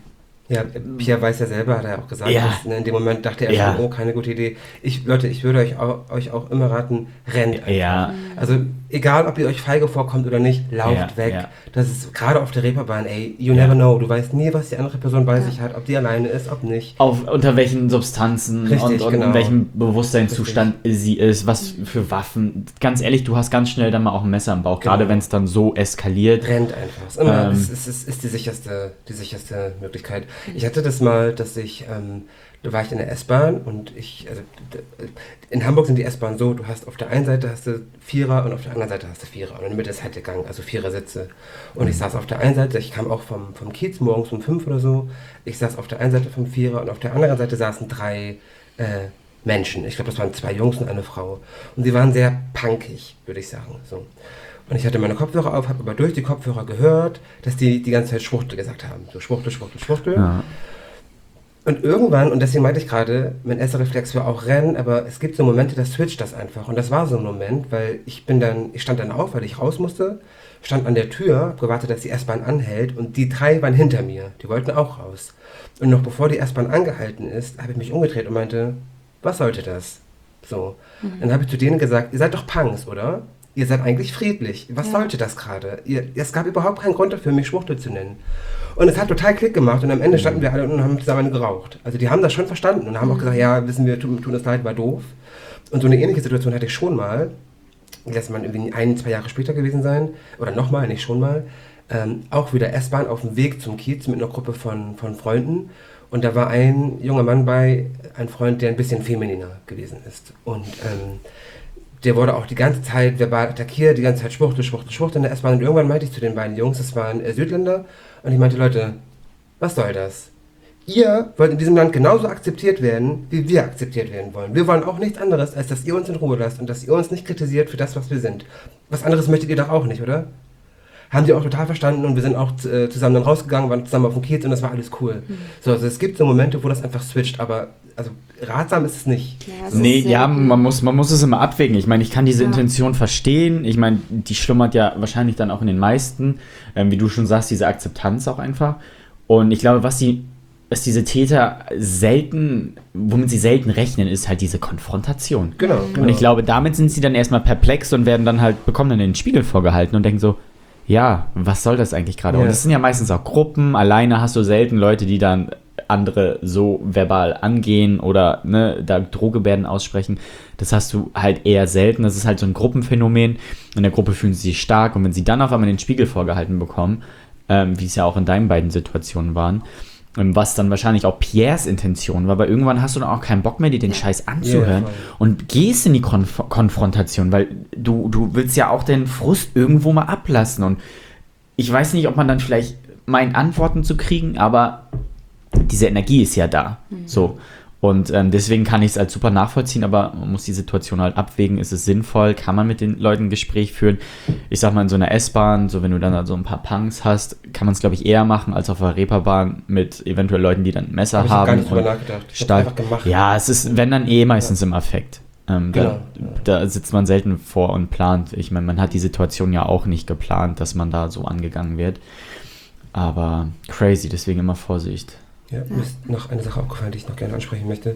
Ja, Pierre weiß ja selber, hat er auch gesagt, Ja. dass, in dem Moment dachte er Ja. schon, oh, keine gute Idee. Leute, ich würde euch auch immer raten, rennt einfach. Ja. Also egal, ob ihr euch feige vorkommt oder nicht, lauft Ja, weg. ja. Das ist gerade auf der Reeperbahn, you Ja. never know. Du weißt nie, was die andere Person bei sich hat, ob die alleine ist, ob nicht. Unter welchen Substanzen Richtig, und genau. in welchem Bewusstseinszustand sie ist, was für Waffen. Ganz ehrlich, du hast ganz schnell dann mal auch ein Messer im Bauch, gerade Genau. wenn es dann so eskaliert. Rennt einfach. Es ist die sicherste Möglichkeit. Ich hatte das mal, dass da war ich in der S-Bahn und in Hamburg sind die S-Bahnen so, du hast auf der einen Seite hast du Vierer und auf der anderen Seite hast du Vierer und in der Mitte ist halt der Gang, also Vierersitze. Und ich saß auf der einen Seite, ich kam auch vom Kiez morgens um 5 oder so, ich saß auf der einen Seite vom Vierer und auf der anderen Seite saßen 3 Menschen. Ich glaube, das waren 2 Jungs und eine Frau. Und sie waren sehr punkig, würde ich sagen. So. Und ich hatte meine Kopfhörer auf, habe aber durch die Kopfhörer gehört, dass die ganze Zeit Schwuchtel gesagt haben. So Schwuchtel, Schwuchtel, Schwuchtel. Ja. Und irgendwann, und deswegen meinte ich gerade, mein erster Reflex war auch Rennen, aber es gibt so Momente, da switcht das einfach. Und das war so ein Moment, weil ich stand dann auf, weil ich raus musste, stand an der Tür, hab gewartet, dass die S-Bahn anhält und die 3 waren hinter mir. Die wollten auch raus. Und noch bevor die S-Bahn angehalten ist, habe ich mich umgedreht und meinte, was sollte das? So. Dann habe ich zu denen gesagt, ihr seid doch Punks, oder? Ihr seid eigentlich friedlich. Was sollte das gerade? Es gab überhaupt keinen Grund dafür, mich Schwuchtel zu nennen. Und es hat total Klick gemacht und am Ende standen wir alle und haben zusammen geraucht. Also die haben das schon verstanden und haben auch gesagt, ja, wissen wir, tun uns leid, war doof. Und so eine ähnliche Situation hatte ich schon mal. Lässt man irgendwie 1-2 Jahre später gewesen sein. Oder nochmal, nicht schon mal. Auch wieder S-Bahn auf dem Weg zum Kiez mit einer Gruppe von Freunden. Und da war ein junger Mann bei, ein Freund, der ein bisschen femininer gewesen ist. Und der wurde auch die ganze Zeit verbal attackiert, die ganze Zeit Schwuchtel in der S-Bahn. Und irgendwann meinte ich zu den beiden Jungs, das waren Südländer, und ich meinte, Leute, was soll das? Ihr wollt in diesem Land genauso akzeptiert werden, wie wir akzeptiert werden wollen. Wir wollen auch nichts anderes, als dass ihr uns in Ruhe lasst und dass ihr uns nicht kritisiert für das, was wir sind. Was anderes möchtet ihr doch auch nicht, oder? Haben die auch total verstanden und wir sind auch zusammen dann rausgegangen, waren zusammen auf dem Kiez und das war alles cool. So, also es gibt so Momente, wo das einfach switcht, aber also ratsam ist es nicht. Ja, es Nee, ist ja, selten. man muss es immer abwägen. Ich meine, ich kann diese Intention verstehen. Ich meine, die schlummert ja wahrscheinlich dann auch in den meisten. Wie du schon sagst, diese Akzeptanz auch einfach. Und ich glaube, was diese Täter womit sie selten rechnen, ist halt diese Konfrontation. Genau. Und ich glaube, damit sind sie dann erstmal perplex und bekommen dann den Spiegel vorgehalten und denken so, ja, was soll das eigentlich gerade? Ja. Und das sind ja meistens auch Gruppen. Alleine hast du selten Leute, die dann andere so verbal angehen oder da Drohgebärden aussprechen. Das hast du halt eher selten. Das ist halt so ein Gruppenphänomen. In der Gruppe fühlen sie sich stark und wenn sie dann auf einmal den Spiegel vorgehalten bekommen, wie es ja auch in deinen beiden Situationen waren, was dann wahrscheinlich auch Pierres Intention war, weil irgendwann hast du dann auch keinen Bock mehr, dir den Scheiß anzuhören voll. und gehst in die Konfrontation, weil du willst ja auch den Frust irgendwo mal ablassen und ich weiß nicht, ob man dann vielleicht meint, Antworten zu kriegen, aber diese Energie ist ja da, so. Und deswegen kann ich es als super nachvollziehen, aber man muss die Situation halt abwägen, ist es sinnvoll, kann man mit den Leuten ein Gespräch führen. Ich sag mal, in so einer S-Bahn, so wenn du dann so ein paar Punks hast, kann man es, glaube ich, eher machen, als auf einer Reeperbahn mit eventuell Leuten, die dann Messer Ich habe gar haben. nicht drüber und nachgedacht. Ich habe stark. einfach gemacht. Ja, es ist, wenn dann meistens im Affekt. Genau. Da sitzt man selten vor und plant. Ich meine, man hat die Situation ja auch nicht geplant, dass man da so angegangen wird. Aber crazy, deswegen immer Vorsicht. Ja, mir ist noch eine Sache aufgefallen, die ich noch gerne ansprechen möchte.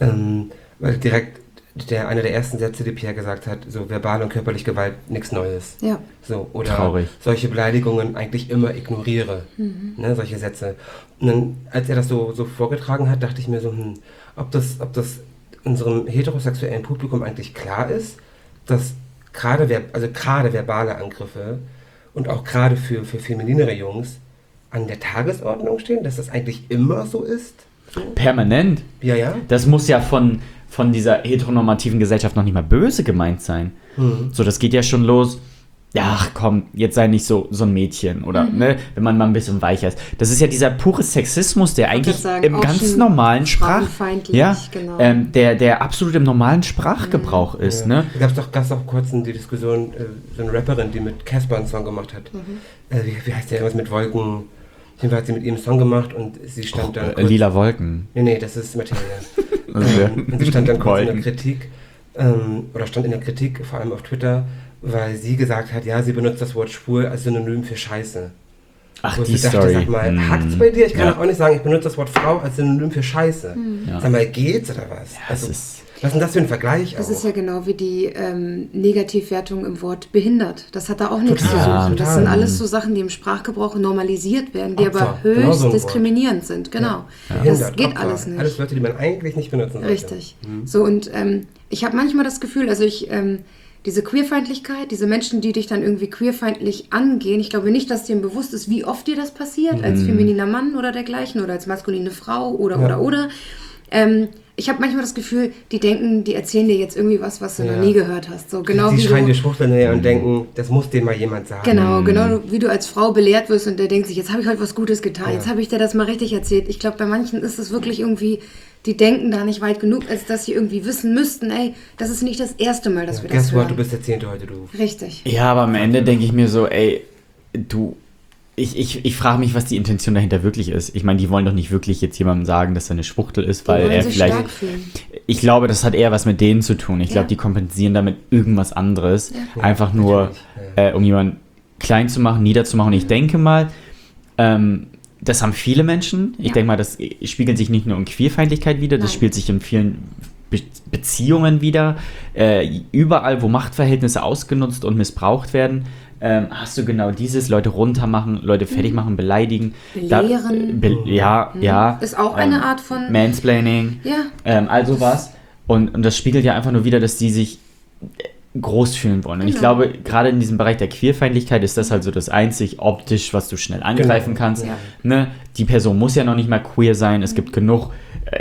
Weil direkt einer der ersten Sätze, die Pierre gesagt hat, so verbal und körperliche Gewalt, nichts Neues. Ja. So, oder Traurig. solche Beleidigungen eigentlich immer ignoriere. Ne, solche Sätze. Und dann, als er das so vorgetragen hat, dachte ich mir so, ob das unserem heterosexuellen Publikum eigentlich klar ist, dass gerade verbale Angriffe und auch gerade für femininere Jungs an der Tagesordnung stehen, dass das eigentlich immer so ist. So? Permanent. Ja, ja. Das muss ja von dieser heteronormativen Gesellschaft noch nicht mal böse gemeint sein. So, das geht ja schon los. Ja, ach komm, jetzt sei nicht so ein Mädchen oder wenn man mal ein bisschen weicher ist. Das ist ja dieser pure Sexismus, der eigentlich sagen, im auch ganz schon normalen frauenfeindlich, genau. der absolut im normalen Sprachgebrauch ist. Ja. Ne? Da gab es doch kurz die Diskussion, so eine Rapperin, die mit Casper einen Song gemacht hat. Wie heißt der, irgendwas mit Wolken? Auf jeden Fall hat sie mit ihm einen Song gemacht und sie stand dann kurz, Lila Wolken. Nee, das ist Materia. Also, Und sie stand dann kurz in der Wolken. Kritik, oder stand in der Kritik, vor allem auf Twitter, weil sie gesagt hat, ja, sie benutzt das Wort schwul als Synonym für Scheiße. Ach, Wo die ich dachte, Story. sag mal, hackt's bei dir? Ich kann Ja. doch auch nicht sagen, ich benutze das Wort Frau als Synonym für Scheiße. Ja. Sag mal, geht's oder was? Ja, es ist... Was ist denn das für ein Vergleich Das auch? ist ja genau wie die Negativwertung im Wort behindert. Das hat da auch nichts zu Total, suchen. Das total. sind alles so Sachen, die im Sprachgebrauch normalisiert werden, die Opfer, aber genau höchst so ein Wort. diskriminierend sind. Genau. Das Behindert, geht Opfer. alles nicht. Alles Wörter, die man eigentlich nicht benutzen sollte. Richtig. So, und ich habe manchmal das Gefühl, also diese Queerfeindlichkeit, diese Menschen, die dich dann irgendwie queerfeindlich angehen, ich glaube nicht, dass dir bewusst ist, wie oft dir das passiert, als femininer Mann oder dergleichen oder als maskuline Frau oder. Ich habe manchmal das Gefühl, die denken, die erzählen dir jetzt irgendwie was du noch nie gehört hast. So, genau Die wie schreien du, dir Spruchwände her und denken, das muss denen mal jemand sagen. Genau wie du als Frau belehrt wirst und der denkt sich, jetzt habe ich heute was Gutes getan, jetzt habe ich dir das mal richtig erzählt. Ich glaube, bei manchen ist es wirklich irgendwie, die denken da nicht weit genug, als dass sie irgendwie wissen müssten, ey, das ist nicht das erste Mal, dass wir das Guess what, hören. du bist der 10. heute, du. Richtig. Ja, aber am Ende denke ich mir so, ey, ich frage mich, was die Intention dahinter wirklich ist. Ich meine, die wollen doch nicht wirklich jetzt jemandem sagen, dass er eine Schwuchtel ist, weil wollen er sich vielleicht... stark fühlen. Ich glaube, das hat eher was mit denen zu tun. Ich glaube, die kompensieren damit irgendwas anderes. Einfach nur, um jemanden klein zu machen, niederzumachen. Und ich denke mal, das haben viele Menschen. Ich denke mal, das spiegelt sich nicht nur in Queerfeindlichkeit wider, das Nein. spielt sich in vielen Beziehungen wider. Überall, wo Machtverhältnisse ausgenutzt und missbraucht werden, hast du genau dieses, Leute runtermachen, Leute fertig machen, beleidigen. Belehren. Ja. Ist auch eine Art von... Mansplaining. Ja. All sowas. Und das spiegelt ja einfach nur wieder, dass die sich groß fühlen wollen. Und ich glaube, gerade in diesem Bereich der Queerfeindlichkeit ist das halt so das einzig optisch, was du schnell angreifen kannst. Ja. Ne? Die Person muss ja noch nicht mal queer sein. Es gibt genug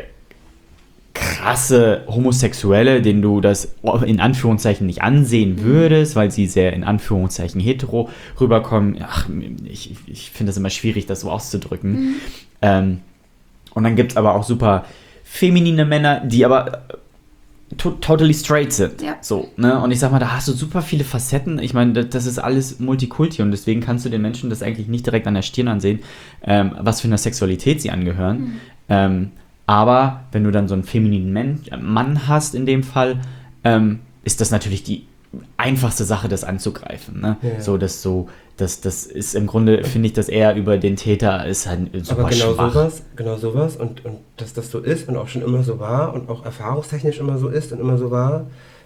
krasse Homosexuelle, denen du das in Anführungszeichen nicht ansehen würdest, weil sie sehr in Anführungszeichen hetero rüberkommen. Ach, ich finde das immer schwierig, das so auszudrücken. Und dann gibt es aber auch super feminine Männer, die aber totally straight sind. Ja. So, ne? Und ich sag mal, da hast du super viele Facetten. Ich meine, das ist alles Multikulti und deswegen kannst du den Menschen das eigentlich nicht direkt an der Stirn ansehen, was für eine Sexualität sie angehören. Aber wenn du dann so einen femininen Mann hast in dem Fall, ist das natürlich die einfachste Sache, das anzugreifen. Ne? Ja. Das ist im Grunde, finde ich, das eher über den Täter ist halt super Aber schwach. genau sowas und dass das so ist und auch schon immer so war und auch erfahrungstechnisch immer so ist und immer so war,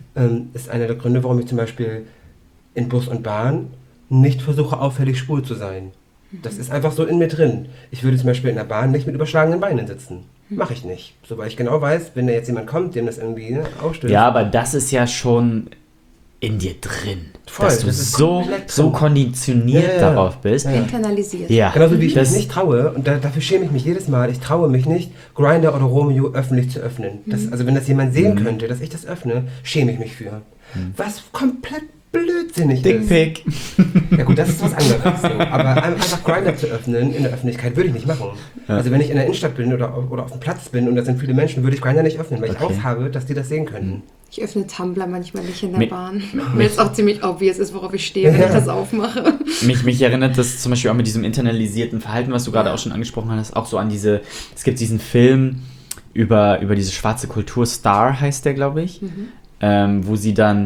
ist einer der Gründe, warum ich zum Beispiel in Bus und Bahn nicht versuche, auffällig schwul zu sein. Das ist einfach so in mir drin. Ich würde zum Beispiel in der Bahn nicht mit überschlagenen Beinen sitzen. Mache ich nicht. So, weil ich genau weiß, wenn da jetzt jemand kommt, dem das irgendwie ausstößt. Ja, aber das ist ja schon in dir drin. Voll, dass du das ist so komplett so drin. konditioniert Ja. darauf bist. Internalisiert. Ja, Genauso wie ich das, mich nicht traue, und dafür schäme ich mich jedes Mal, ich traue mich nicht, Grindr oder Romeo öffentlich zu öffnen. Also wenn das jemand sehen könnte, dass ich das öffne, schäme ich mich für. Was komplett blödsinnig ist. Dickpick. Ja gut, das ist was anderes. So. Aber einfach Grindr zu öffnen in der Öffentlichkeit würde ich nicht machen. Also wenn ich in der Innenstadt bin oder auf dem Platz bin und da sind viele Menschen, würde ich Grindr nicht öffnen, weil ich Angst habe, dass die das sehen könnten. Ich öffne Tumblr manchmal nicht in der Mi- Bahn. Weil es auch ziemlich obvious ist, worauf ich stehe, wenn ich das aufmache. Mich erinnert das zum Beispiel auch mit diesem internalisierten Verhalten, was du gerade auch schon angesprochen hast, auch so an es gibt diesen Film über diese schwarze Kultur, Star heißt der, glaube ich, wo sie dann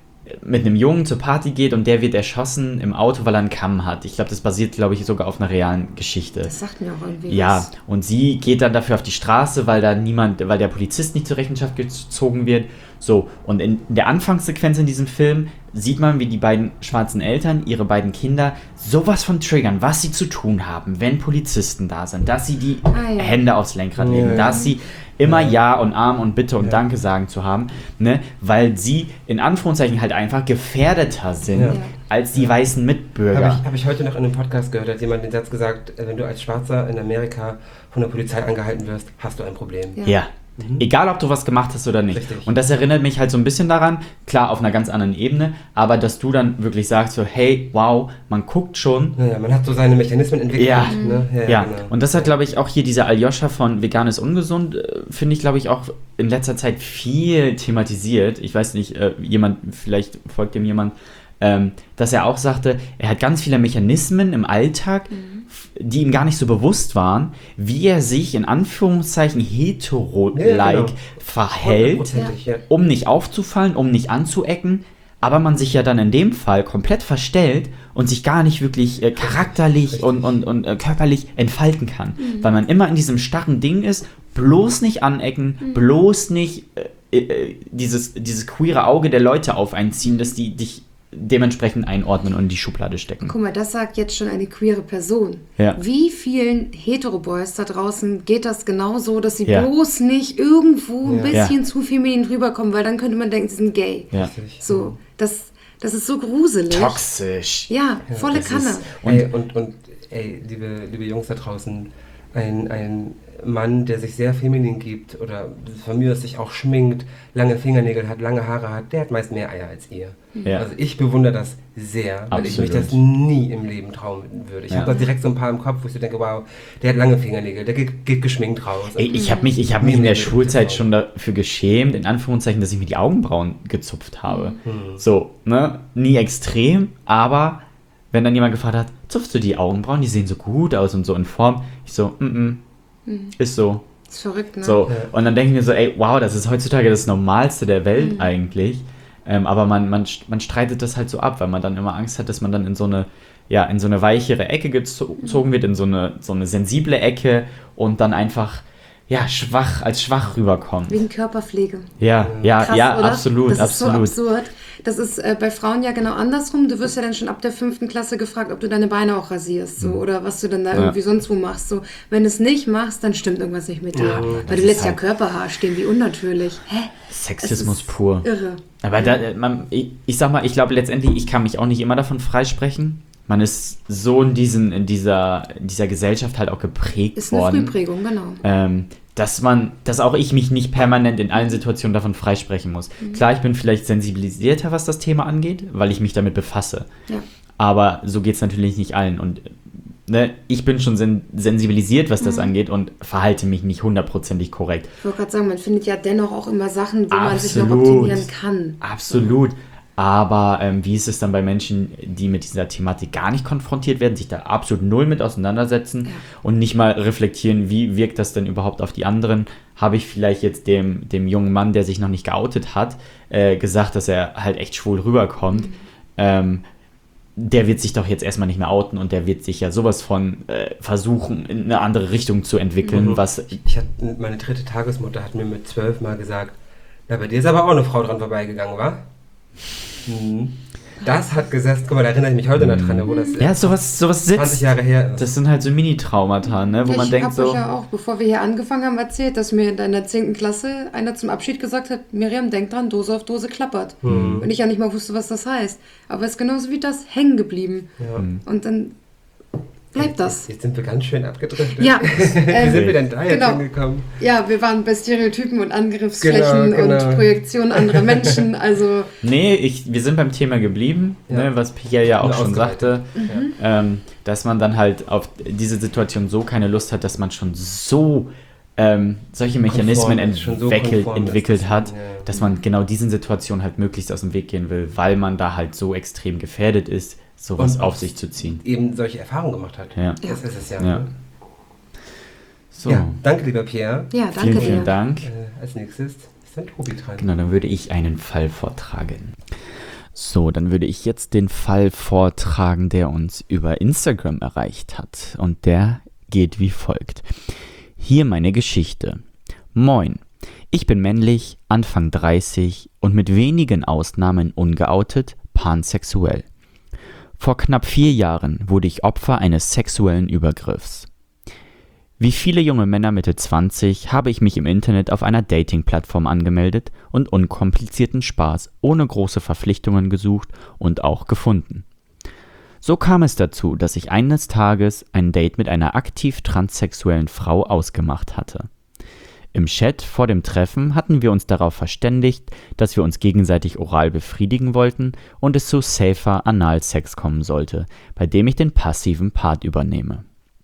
mit einem Jungen zur Party geht und der wird erschossen im Auto, weil er einen Kamm hat. Ich glaube, das basiert, glaube ich, sogar auf einer realen Geschichte. Das sagt mir auch irgendwie Ja, was. und sie geht dann dafür auf die Straße, weil der Polizist nicht zur Rechenschaft gezogen wird. So, und in der Anfangssequenz in diesem Film sieht man, wie die beiden schwarzen Eltern ihre beiden Kinder sowas von triggern, was sie zu tun haben, wenn Polizisten da sind, dass sie die ja. Hände aufs Lenkrad legen, dass sie immer Ja und Arm und Bitte und Danke sagen zu haben, ne, weil sie in Anführungszeichen halt einfach gefährdeter sind Ja. als die weißen Mitbürger. Habe ich heute noch in einem Podcast gehört, hat jemand den Satz gesagt, wenn du als Schwarzer in Amerika von der Polizei angehalten wirst, hast du ein Problem. Ja. Egal, ob du was gemacht hast oder nicht. Richtig. Und das erinnert mich halt so ein bisschen daran, klar, auf einer ganz anderen Ebene, aber dass du dann wirklich sagst so, hey, wow, man guckt schon. Ja, man hat so seine Mechanismen entwickelt. Ja. Ne? Ja, Genau. und das hat, glaube ich, auch hier dieser Aljoscha von Vegan ist ungesund, finde ich, glaube ich, auch in letzter Zeit viel thematisiert. Ich weiß nicht, vielleicht folgt dem jemand, dass er auch sagte, er hat ganz viele Mechanismen im Alltag, die ihm gar nicht so bewusst waren, wie er sich in Anführungszeichen hetero-like Ja, genau. verhält, 100%, ja. um nicht aufzufallen, um nicht anzuecken, aber man sich ja dann in dem Fall komplett verstellt und sich gar nicht wirklich charakterlich und körperlich entfalten kann. Weil man immer in diesem starren Ding ist, bloß nicht anecken, bloß nicht dieses queere Auge der Leute auf einen ziehen, dass die dich dementsprechend einordnen und in die Schublade stecken. Guck mal, das sagt jetzt schon eine queere Person. Ja. Wie vielen Hetero-Boys da draußen geht das genauso, dass sie bloß nicht irgendwo ein bisschen zu feminin rüberkommen, weil dann könnte man denken, sie sind gay. Ja. So, das ist so gruselig. Toxisch. Ja, volle Kanne. Und liebe Jungs da draußen, ein Mann, der sich sehr feminin gibt oder von mir aus sich auch schminkt, lange Fingernägel hat, lange Haare hat, der hat meist mehr Eier als ihr. Ja. Also ich bewundere das sehr, weil ich mich das nie im Leben trauen würde. Ich habe da direkt so ein paar im Kopf, wo ich so denke, wow, der hat lange Fingernägel, der geht geschminkt raus. Ey, ich hab mich in der Schulzeit schon dafür geschämt, in Anführungszeichen, dass ich mir die Augenbrauen gezupft habe. So, ne? Nie extrem, aber wenn dann jemand gefragt hat, zupfst du die Augenbrauen, die sehen so gut aus und so in Form. Ich so, ist so. Ist verrückt, ne? So. Und dann denke ich mir so, ey, wow, das ist heutzutage das Normalste der Welt eigentlich. Aber man streitet das halt so ab, weil man dann immer Angst hat, dass man dann in so eine weichere Ecke gezogen wird, in so eine sensible Ecke und dann einfach schwach rüberkommt. Wegen Körperpflege. Ja, Krass, oder? absolut, das ist absolut. so absurd. Das ist bei Frauen ja genau andersrum. Du wirst ja dann schon ab der 5. Klasse gefragt, ob du deine Beine auch rasierst so, oder was du dann da irgendwie sonst wo machst. So. Wenn du es nicht machst, dann stimmt irgendwas nicht mit dir. Weil du lässt ja Körperhaar stehen, wie unnatürlich. Sexismus pur. Irre. Aber ich sag mal, ich glaube letztendlich, ich kann mich auch nicht immer davon freisprechen. Man ist so in dieser Gesellschaft halt auch geprägt ist eine worden. Frühprägung, genau. Dass auch ich mich nicht permanent in allen Situationen davon freisprechen muss. Klar, ich bin vielleicht sensibilisierter, was das Thema angeht, weil ich mich damit befasse. Ja. Aber so geht es natürlich nicht allen. Und ich bin schon sensibilisiert, was das angeht und verhalte mich nicht 100% korrekt. Ich wollte gerade sagen, man findet ja dennoch auch immer Sachen, wo man sich noch optimieren kann. Absolut. Aber wie ist es dann bei Menschen, die mit dieser Thematik gar nicht konfrontiert werden, sich da absolut null mit auseinandersetzen und nicht mal reflektieren, wie wirkt das denn überhaupt auf die anderen? Habe ich vielleicht jetzt dem jungen Mann, der sich noch nicht geoutet hat, gesagt, dass er halt echt schwul rüberkommt? Der wird sich doch jetzt erstmal nicht mehr outen und der wird sich ja sowas von versuchen, in eine andere Richtung zu entwickeln. Meine dritte Tagesmutter hat mir mit 12 mal gesagt, na, bei dir ist aber auch eine Frau dran vorbeigegangen, wa? Das hat gesessen, guck mal, da erinnere ich mich heute noch dran, wo das sowas sitzt. 20 Jahre her ist. Das sind halt so Mini-Traumata, ne, wo man denkt so... Ich habe euch ja auch, bevor wir hier angefangen haben, erzählt, dass mir in deiner 10. Klasse einer zum Abschied gesagt hat, Miriam, denk dran, Dose auf Dose klappert. Und ich ja nicht mal wusste, was das heißt. Aber es ist genauso wie das hängen geblieben. Ja. Und dann bleibt das. Jetzt sind wir ganz schön abgedriftet. Ja. Wie sind wir denn da jetzt hingekommen? Ja, wir waren bei Stereotypen und Angriffsflächen und Projektionen anderer Menschen. Also wir sind beim Thema geblieben, ne, was Pierre ja auch schon sagte, dass man dann halt auf diese Situation so keine Lust hat, dass man schon so solche Mechanismen entwickelt hat, dass man genau diesen Situationen halt möglichst aus dem Weg gehen will, weil man da halt so extrem gefährdet ist, sowas und auf sich zu ziehen. Eben solche Erfahrungen gemacht hat. Ja. Das ist es ja. Ja. So. Ja, danke, lieber Pierre. Ja, danke dir. Vielen Dank. Als nächstes ist dann Tobi dran. Genau, dann würde ich einen Fall vortragen. So, dann würde ich jetzt den Fall vortragen, der uns über Instagram erreicht hat. Und der geht wie folgt. Hier meine Geschichte. Moin. Ich bin männlich, Anfang 30 und mit wenigen Ausnahmen ungeoutet, pansexuell. Vor knapp 4 Jahren wurde ich Opfer eines sexuellen Übergriffs. Wie viele junge Männer Mitte 20 habe ich mich im Internet auf einer Dating-Plattform angemeldet und unkomplizierten Spaß ohne große Verpflichtungen gesucht und auch gefunden. So kam es dazu, dass ich eines Tages ein Date mit einer aktiv transsexuellen Frau ausgemacht hatte. Im Chat vor dem Treffen hatten wir uns darauf verständigt, dass wir uns gegenseitig oral befriedigen wollten und es zu safer Analsex kommen sollte, bei dem ich den passiven Part übernehme.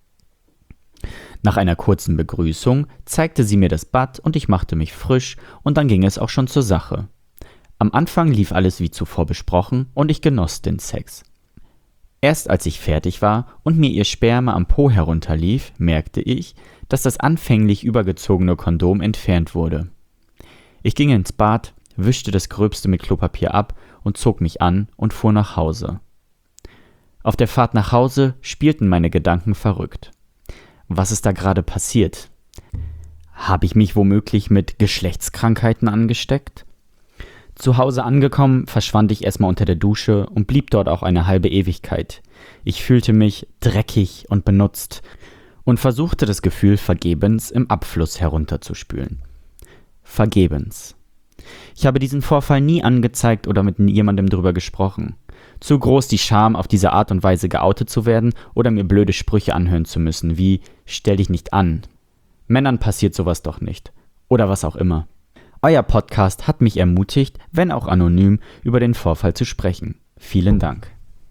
Nach einer kurzen Begrüßung zeigte sie mir das Bad und ich machte mich frisch und dann ging es auch schon zur Sache. Am Anfang lief alles wie zuvor besprochen und ich genoss den Sex. Erst als ich fertig war und mir ihr Sperma am Po herunterlief, merkte ich, dass das anfänglich übergezogene Kondom entfernt wurde. Ich ging ins Bad, wischte das Gröbste mit Klopapier ab und zog mich an und fuhr nach Hause. Auf der Fahrt nach Hause spielten meine Gedanken verrückt. Was ist da gerade passiert? Habe ich mich womöglich mit Geschlechtskrankheiten angesteckt? Zu Hause angekommen, verschwand ich erstmal unter der Dusche und blieb dort auch eine halbe Ewigkeit. Ich fühlte mich dreckig und benutzt und versuchte das Gefühl vergebens im Abfluss herunterzuspülen. Vergebens. Ich habe diesen Vorfall nie angezeigt oder mit jemandem drüber gesprochen. Zu groß die Scham, auf diese Art und Weise geoutet zu werden oder mir blöde Sprüche anhören zu müssen, wie „Stell dich nicht an. Männern passiert sowas doch nicht." Oder was auch immer. Euer Podcast hat mich ermutigt, wenn auch anonym, über den Vorfall zu sprechen. Vielen Dank.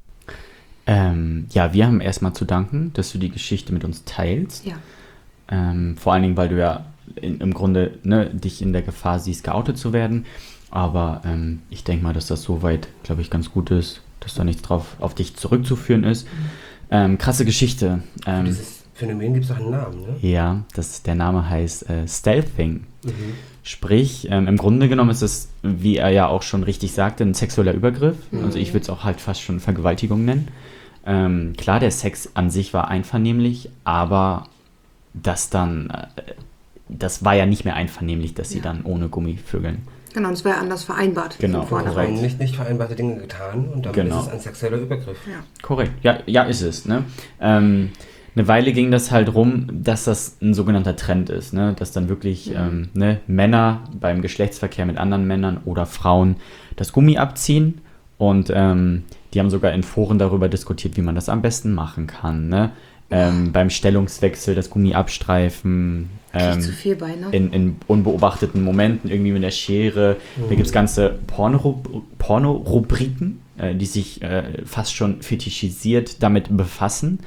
Ja, wir haben erstmal zu danken, dass du die Geschichte mit uns teilst. Ja. Vor allen Dingen, weil du ja im Grunde dich in der Gefahr siehst, geoutet zu werden. Aber ich denke mal, dass das soweit, glaube ich, ganz gut ist, dass da nichts drauf auf dich zurückzuführen ist. Krasse Geschichte. Dieses Phänomen gibt es auch einen Namen, ne? Ja, der Name heißt Stealthing. Sprich, im Grunde genommen ist es, wie er ja auch schon richtig sagte, ein sexueller Übergriff. Also ich würde es auch halt fast schon Vergewaltigung nennen. Klar, der Sex an sich war einvernehmlich, aber das war ja nicht mehr einvernehmlich, dass sie dann ohne Gummi vögeln. Genau, das war ja anders vereinbart. Genau, von vornherein. korrekt. Nicht vereinbarte Dinge getan und damit ist es ein sexueller Übergriff. Ja. Korrekt, ja ist es. Ne? Eine Weile ging das halt rum, dass das ein sogenannter Trend ist, ne? Dass dann wirklich Männer beim Geschlechtsverkehr mit anderen Männern oder Frauen das Gummi abziehen und die haben sogar in Foren darüber diskutiert, wie man das am besten machen kann. Ne? Beim Stellungswechsel das Gummi abstreifen, Zu viel bei, ne? in unbeobachteten Momenten irgendwie mit der Schere. Da gibt es ganze Porno-Rubriken, die sich fast schon fetischisiert damit befassen.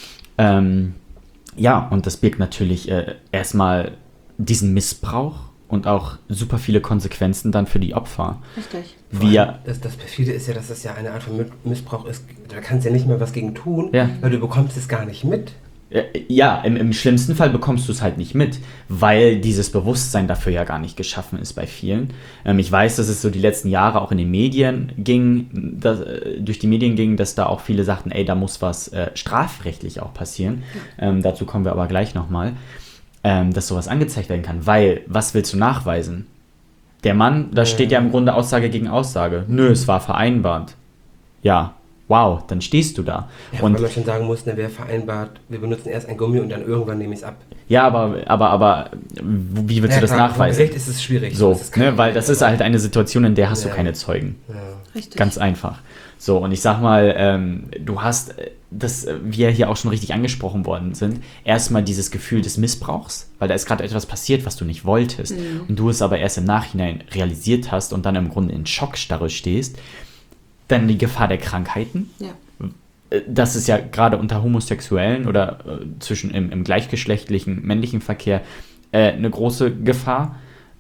Ja, und das birgt natürlich erstmal diesen Missbrauch und auch super viele Konsequenzen dann für die Opfer. Richtig. Das Perfide ist ja, dass das ja eine Art von Missbrauch ist. Da kannst du ja nicht mehr was gegen tun, Ja. weil du bekommst es gar nicht mit. Ja, im schlimmsten Fall bekommst du es halt nicht mit, weil dieses Bewusstsein dafür ja gar nicht geschaffen ist bei vielen. Ich weiß, dass es so die letzten Jahre auch in den Medien ging, durch die Medien ging, dass da auch viele sagten, ey, da muss was strafrechtlich auch passieren. Dazu kommen wir aber gleich nochmal, dass sowas angezeigt werden kann, weil, was willst du nachweisen? Der Mann, da steht ja im Grunde Aussage gegen Aussage. Nö, es war vereinbart. Ja. Wow, dann stehst du da. Ja, und weil man schon sagen muss, wer vereinbart, wir benutzen erst ein Gummi und dann irgendwann nehme ich es ab. Ja, aber wie willst du das nachweisen? Vor Gericht ist es schwierig. So, Das ist kein weil das ist halt eine Situation, in der hast du Ja. keine Zeugen. Ja. Richtig. Ganz einfach. So, und ich sag mal, du hast, das, wie ja hier auch schon richtig angesprochen worden sind, erstmal dieses Gefühl des Missbrauchs, weil da ist gerade etwas passiert, was du nicht wolltest. Und du es aber erst im Nachhinein realisiert hast und dann im Grunde in Schockstarre stehst. Dann die Gefahr der Krankheiten. Ja. Das ist ja gerade unter Homosexuellen oder zwischen im gleichgeschlechtlichen männlichen Verkehr eine große Gefahr.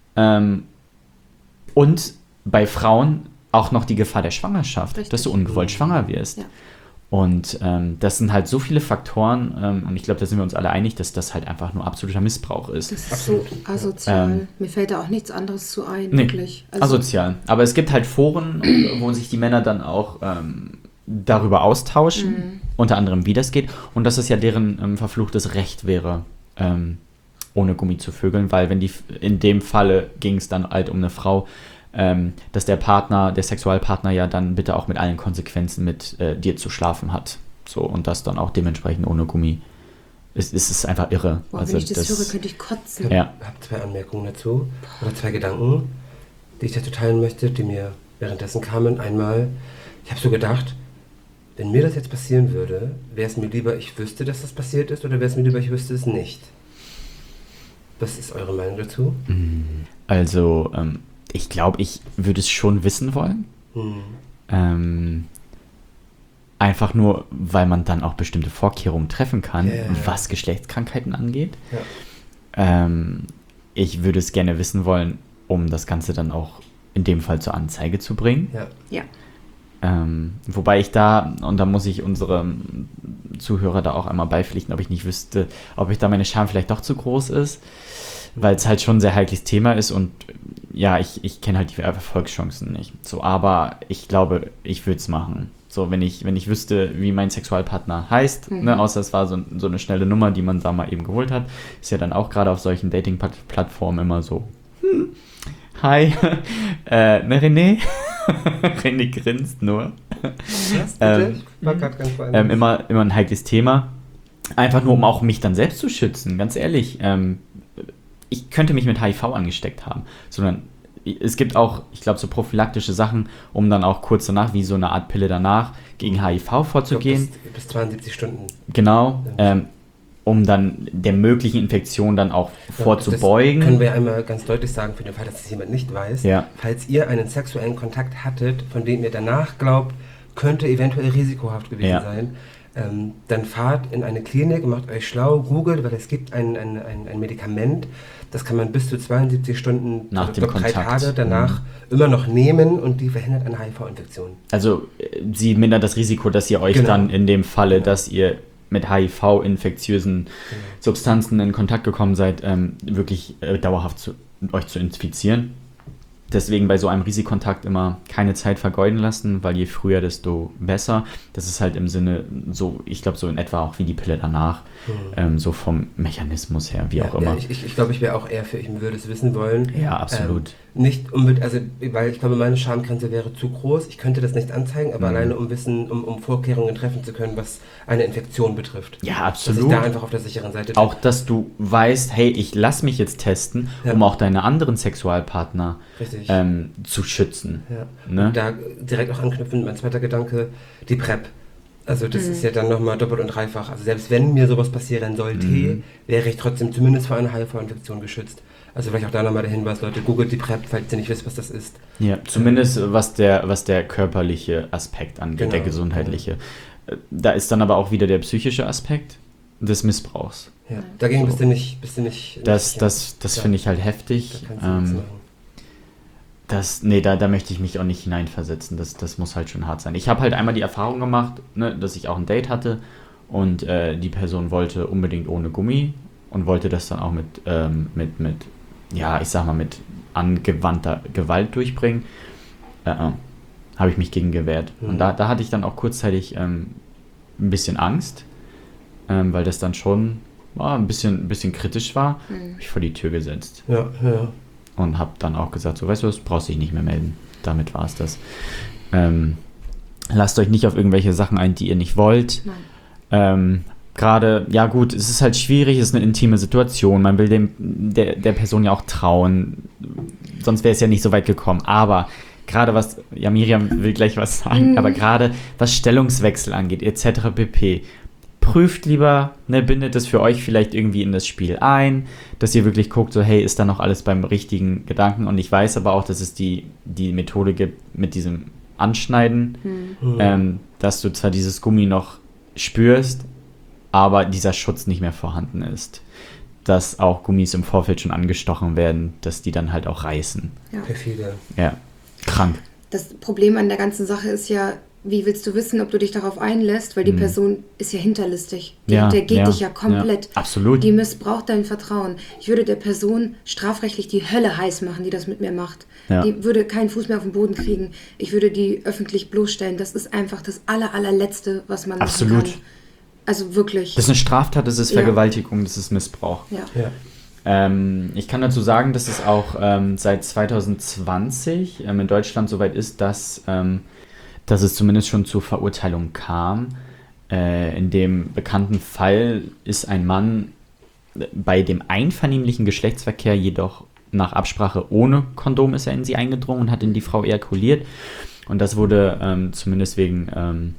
Und bei Frauen auch noch die Gefahr der Schwangerschaft, Richtig. dass du ungewollt schwanger wirst. Ja. Und das sind halt so viele Faktoren und ich glaube, da sind wir uns alle einig, dass das halt einfach nur absoluter Missbrauch ist. Das ist Absolut. so asozial. Mir fällt da auch nichts anderes zu ein, Nee, wirklich. asozial. Aber es gibt halt Foren, wo sich die Männer dann auch darüber austauschen, unter anderem wie das geht. Und dass es ja deren verfluchtes Recht wäre, ohne Gummi zu vögeln, weil wenn in dem Falle ging es dann halt um eine Frau, dass der Sexualpartner ja dann bitte auch mit allen Konsequenzen mit dir zu schlafen hat. So, und das dann auch dementsprechend ohne Gummi. Es ist einfach irre. Boah, wenn ich das höre, könnte ich kotzen. Ja. Ich habe 2 Anmerkungen dazu oder 2 Gedanken, die ich dazu teilen möchte, die mir währenddessen kamen. Einmal, ich habe so gedacht, wenn mir das jetzt passieren würde, wäre es mir lieber, ich wüsste, dass das passiert ist, oder wäre es mir lieber, ich wüsste es nicht? Was ist eure Meinung dazu? Also, ich glaube, ich würde es schon wissen wollen. Einfach nur, weil man dann auch bestimmte Vorkehrungen treffen kann, was Geschlechtskrankheiten angeht. Ja. Ich würde es gerne wissen wollen, um das Ganze dann auch in dem Fall zur Anzeige zu bringen. Ja. Ja. Wobei ich da, und da muss ich unsere Zuhörer da auch einmal beipflichten, ob ich nicht wüsste, ob ich da meine Scham vielleicht doch zu groß ist. weil es halt schon ein sehr heikles Thema ist und ja, ich kenne halt die Erfolgschancen nicht. So, aber ich glaube, ich würde es machen. So, wenn ich wüsste, wie mein Sexualpartner heißt, ne, außer es war so eine schnelle Nummer, die man da mal eben geholt hat, ist ja dann auch gerade auf solchen Dating-Plattformen immer so, hi, ne René? René grinst nur. Was, bitte? Ich war grad ganz woanders. Immer ein heikles Thema. Einfach nur, um auch mich dann selbst zu schützen, ganz ehrlich. Ich könnte mich mit HIV angesteckt haben, sondern es gibt auch, ich glaube, so prophylaktische Sachen, um dann auch kurz danach, wie so eine Art Pille danach, gegen HIV vorzugehen. Bis 72 Stunden. Genau, um dann der möglichen Infektion dann auch vorzubeugen. Das können wir einmal ganz deutlich sagen, für den Fall, dass es jemand nicht weiß. Ja. Falls ihr einen sexuellen Kontakt hattet, von dem ihr danach glaubt, könnte eventuell risikohaft gewesen sein, dann fahrt in eine Klinik, macht euch schlau, googelt, weil es gibt ein Medikament, das kann man bis zu 72 Stunden, nach dem Kontakt, 3 Tage danach immer noch nehmen und die verhindert eine HIV-Infektion. Also sie mindert das Risiko, dass ihr euch dann in dem Falle, dass ihr mit HIV-infektiösen Substanzen in Kontakt gekommen seid, wirklich dauerhaft euch zu infizieren. Deswegen bei so einem Risikokontakt immer keine Zeit vergeuden lassen, weil je früher, desto besser. Das ist halt im Sinne so, ich glaube so in etwa auch wie die Pille danach, so vom Mechanismus her, wie auch immer. Ja, ich glaube, ich wäre auch eher für, ich würde es wissen wollen. Ja, absolut. Nicht unbedingt, also, weil ich glaube, meine Schamgrenze wäre zu groß. Ich könnte das nicht anzeigen, aber alleine um Vorkehrungen treffen zu können, was eine Infektion betrifft. Ja, absolut. Dass ich da einfach auf der sicheren Seite bin. Auch, dass du weißt, hey, ich lass mich jetzt testen, um auch deine anderen Sexualpartner zu schützen. Ja. Ne? Und da direkt auch anknüpfen, mein zweiter Gedanke, die PrEP. Also das ist ja dann nochmal doppelt und dreifach. Also selbst wenn mir sowas passieren sollte, wäre ich trotzdem zumindest vor einer HIV-Infektion geschützt. Also vielleicht auch da nochmal der Hinweis, Leute, googelt die PrEP, falls ihr nicht wisst, was das ist. Ja, zumindest was der körperliche Aspekt angeht, der gesundheitliche. Da ist dann aber auch wieder der psychische Aspekt des Missbrauchs. Ja, dagegen bist du nicht. Das finde ich halt heftig. Da kannst du nichts machen. Da möchte ich mich auch nicht hineinversetzen. Das muss halt schon hart sein. Ich habe halt einmal die Erfahrung gemacht, ne, dass ich auch ein Date hatte und die Person wollte unbedingt ohne Gummi und wollte das dann auch mit angewandter Gewalt durchbringen. Habe ich mich gegen gewehrt. Und da hatte ich dann auch kurzzeitig ein bisschen Angst, weil das dann schon ein bisschen kritisch war. Habe ich vor die Tür gesetzt. Ja. Und habe dann auch gesagt, so, weißt du was, brauchst dich nicht mehr melden. Damit war es das. Lasst euch nicht auf irgendwelche Sachen ein, die ihr nicht wollt. Gerade, ja gut, es ist halt schwierig, es ist eine intime Situation. Man will der Person ja auch trauen. Sonst wäre es ja nicht so weit gekommen. Aber gerade was, ja, Miriam will gleich was sagen, aber gerade was Stellungswechsel angeht, etc. pp., prüft lieber, ne, bindet es für euch vielleicht irgendwie in das Spiel ein, dass ihr wirklich guckt, so hey, ist da noch alles beim richtigen Gedanken? Und ich weiß aber auch, dass es die Methode gibt mit diesem Anschneiden, dass du zwar dieses Gummi noch spürst, aber dieser Schutz nicht mehr vorhanden ist. Dass auch Gummis im Vorfeld schon angestochen werden, dass die dann halt auch reißen. Ja. Perfide. Ja, krank. Das Problem an der ganzen Sache ist ja, wie willst du wissen, ob du dich darauf einlässt, weil die Person ist ja hinterlistig. Der geht dich ja komplett. Ja, absolut. Die missbraucht dein Vertrauen. Ich würde der Person strafrechtlich die Hölle heiß machen, die das mit mir macht. Ja. Die würde keinen Fuß mehr auf den Boden kriegen. Ich würde die öffentlich bloßstellen. Das ist einfach das allerletzte, was man machen kann. Also wirklich. Das ist eine Straftat, das ist Vergewaltigung, das ist Missbrauch. Ja. Ich kann dazu sagen, dass es auch seit 2020 in Deutschland soweit ist, dass es zumindest schon zur Verurteilung kam. In dem bekannten Fall ist ein Mann bei dem einvernehmlichen Geschlechtsverkehr jedoch nach Absprache ohne Kondom ist er in sie eingedrungen und hat in die Frau ejakuliert. Und das wurde zumindest wegen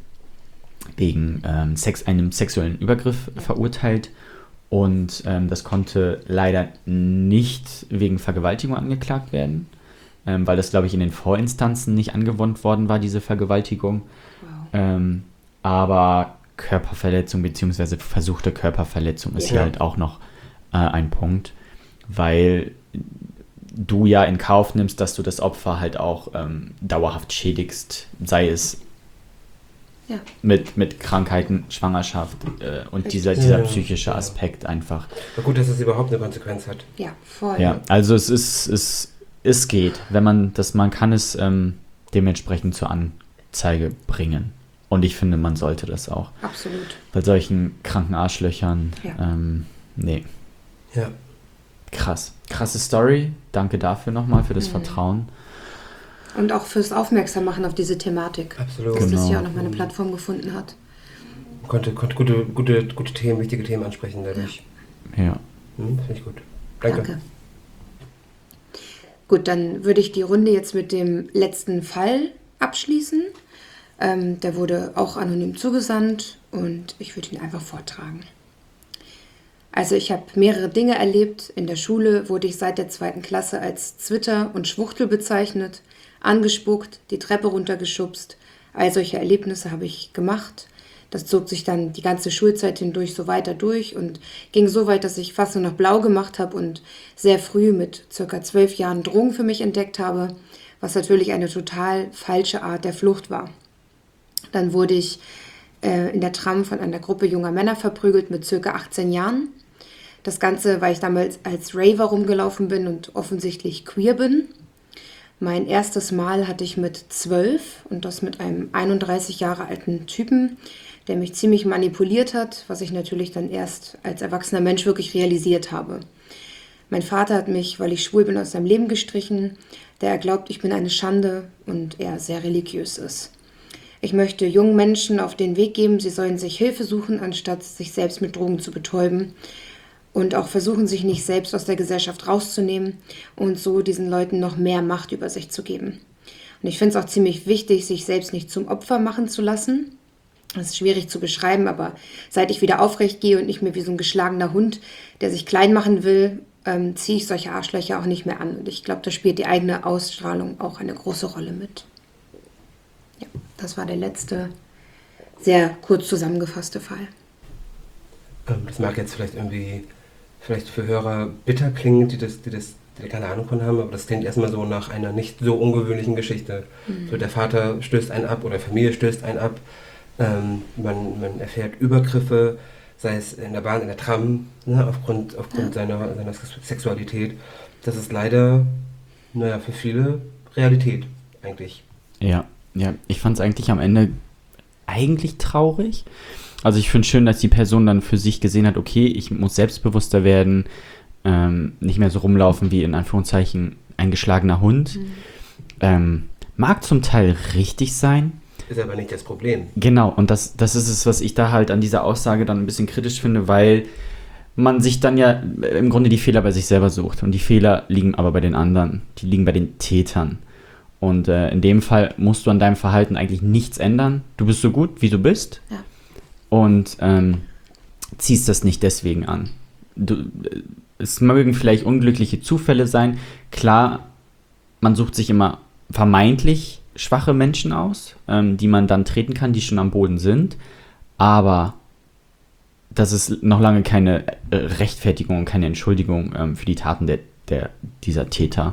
einem sexuellen Übergriff verurteilt. Und das konnte leider nicht wegen Vergewaltigung angeklagt werden, weil das, glaube ich, in den Vorinstanzen nicht angewandt worden war, diese Vergewaltigung. Wow. Aber Körperverletzung bzw. versuchte Körperverletzung ist hier halt auch noch ein Punkt, weil du ja in Kauf nimmst, dass du das Opfer halt auch dauerhaft schädigst, sei es Ja. Mit Krankheiten, Schwangerschaft und dieser psychische Aspekt einfach. Aber gut, dass es überhaupt eine Konsequenz hat. Ja, voll. Ja, also es geht, wenn man kann es dementsprechend zur Anzeige bringen. Und ich finde, man sollte das auch. Absolut. Bei solchen kranken Arschlöchern, nee. Ja. Krass. Krasse Story. Danke dafür nochmal, für das Vertrauen. Und auch fürs Aufmerksammachen auf diese Thematik. Absolut. Dass das Genau. hier auch nochmal eine Plattform gefunden hat. Konnte gute Themen, wichtige Themen ansprechen dadurch. Ja. Finde ich gut. Danke. Gut, dann würde ich die Runde jetzt mit dem letzten Fall abschließen. Der wurde auch anonym zugesandt und ich würde ihn einfach vortragen. Also ich habe mehrere Dinge erlebt. In der Schule wurde ich seit der 2. Klasse als Zwitter und Schwuchtel bezeichnet, angespuckt, die Treppe runtergeschubst. All solche Erlebnisse habe ich gemacht. Das zog sich dann die ganze Schulzeit hindurch so weiter durch und ging so weit, dass ich fast nur noch blau gemacht habe und sehr früh mit ca. 12 Jahren Drogen für mich entdeckt habe, was natürlich eine total falsche Art der Flucht war. Dann wurde ich in der Tram von einer Gruppe junger Männer verprügelt mit ca. 18 Jahren. Das Ganze, weil ich damals als Raver rumgelaufen bin und offensichtlich queer bin. Mein erstes Mal hatte ich mit 12 und das mit einem 31 Jahre alten Typen, der mich ziemlich manipuliert hat, was ich natürlich dann erst als erwachsener Mensch wirklich realisiert habe. Mein Vater hat mich, weil ich schwul bin, aus seinem Leben gestrichen, da er glaubt, ich bin eine Schande und er sehr religiös ist. Ich möchte jungen Menschen auf den Weg geben, sie sollen sich Hilfe suchen, anstatt sich selbst mit Drogen zu betäuben. Und auch versuchen, sich nicht selbst aus der Gesellschaft rauszunehmen und so diesen Leuten noch mehr Macht über sich zu geben. Und ich finde es auch ziemlich wichtig, sich selbst nicht zum Opfer machen zu lassen. Das ist schwierig zu beschreiben, aber seit ich wieder aufrecht gehe und nicht mehr wie so ein geschlagener Hund, der sich klein machen will, ziehe ich solche Arschlöcher auch nicht mehr an. Und ich glaube, da spielt die eigene Ausstrahlung auch eine große Rolle mit. Ja, das war der letzte, sehr kurz zusammengefasste Fall. Das mag jetzt vielleicht für Hörer bitter klingen, die keine Ahnung von haben, aber das klingt erstmal so nach einer nicht so ungewöhnlichen Geschichte. So, der Vater stößt einen ab oder Familie stößt einen ab, man erfährt Übergriffe, sei es in der Bahn, in der Tram, ne, aufgrund seiner Sexualität. Das ist leider, für viele Realität eigentlich. Ja, ich fand es eigentlich am Ende traurig. Also ich finde es schön, dass die Person dann für sich gesehen hat, okay, ich muss selbstbewusster werden, nicht mehr so rumlaufen wie in Anführungszeichen ein geschlagener Hund. Mag zum Teil richtig sein. Ist aber nicht das Problem. Genau, und das ist es, was ich da halt an dieser Aussage dann ein bisschen kritisch finde, weil man sich dann ja im Grunde die Fehler bei sich selber sucht. Und die Fehler liegen aber bei den anderen, die liegen bei den Tätern. Und in dem Fall musst du an deinem Verhalten eigentlich nichts ändern. Du bist so gut, wie du bist. Ja. Und ziehst das nicht deswegen an. Es mögen vielleicht unglückliche Zufälle sein. Klar, man sucht sich immer vermeintlich schwache Menschen aus, die man dann treten kann, die schon am Boden sind. Aber das ist noch lange keine Rechtfertigung, keine Entschuldigung für die Taten dieser Täter.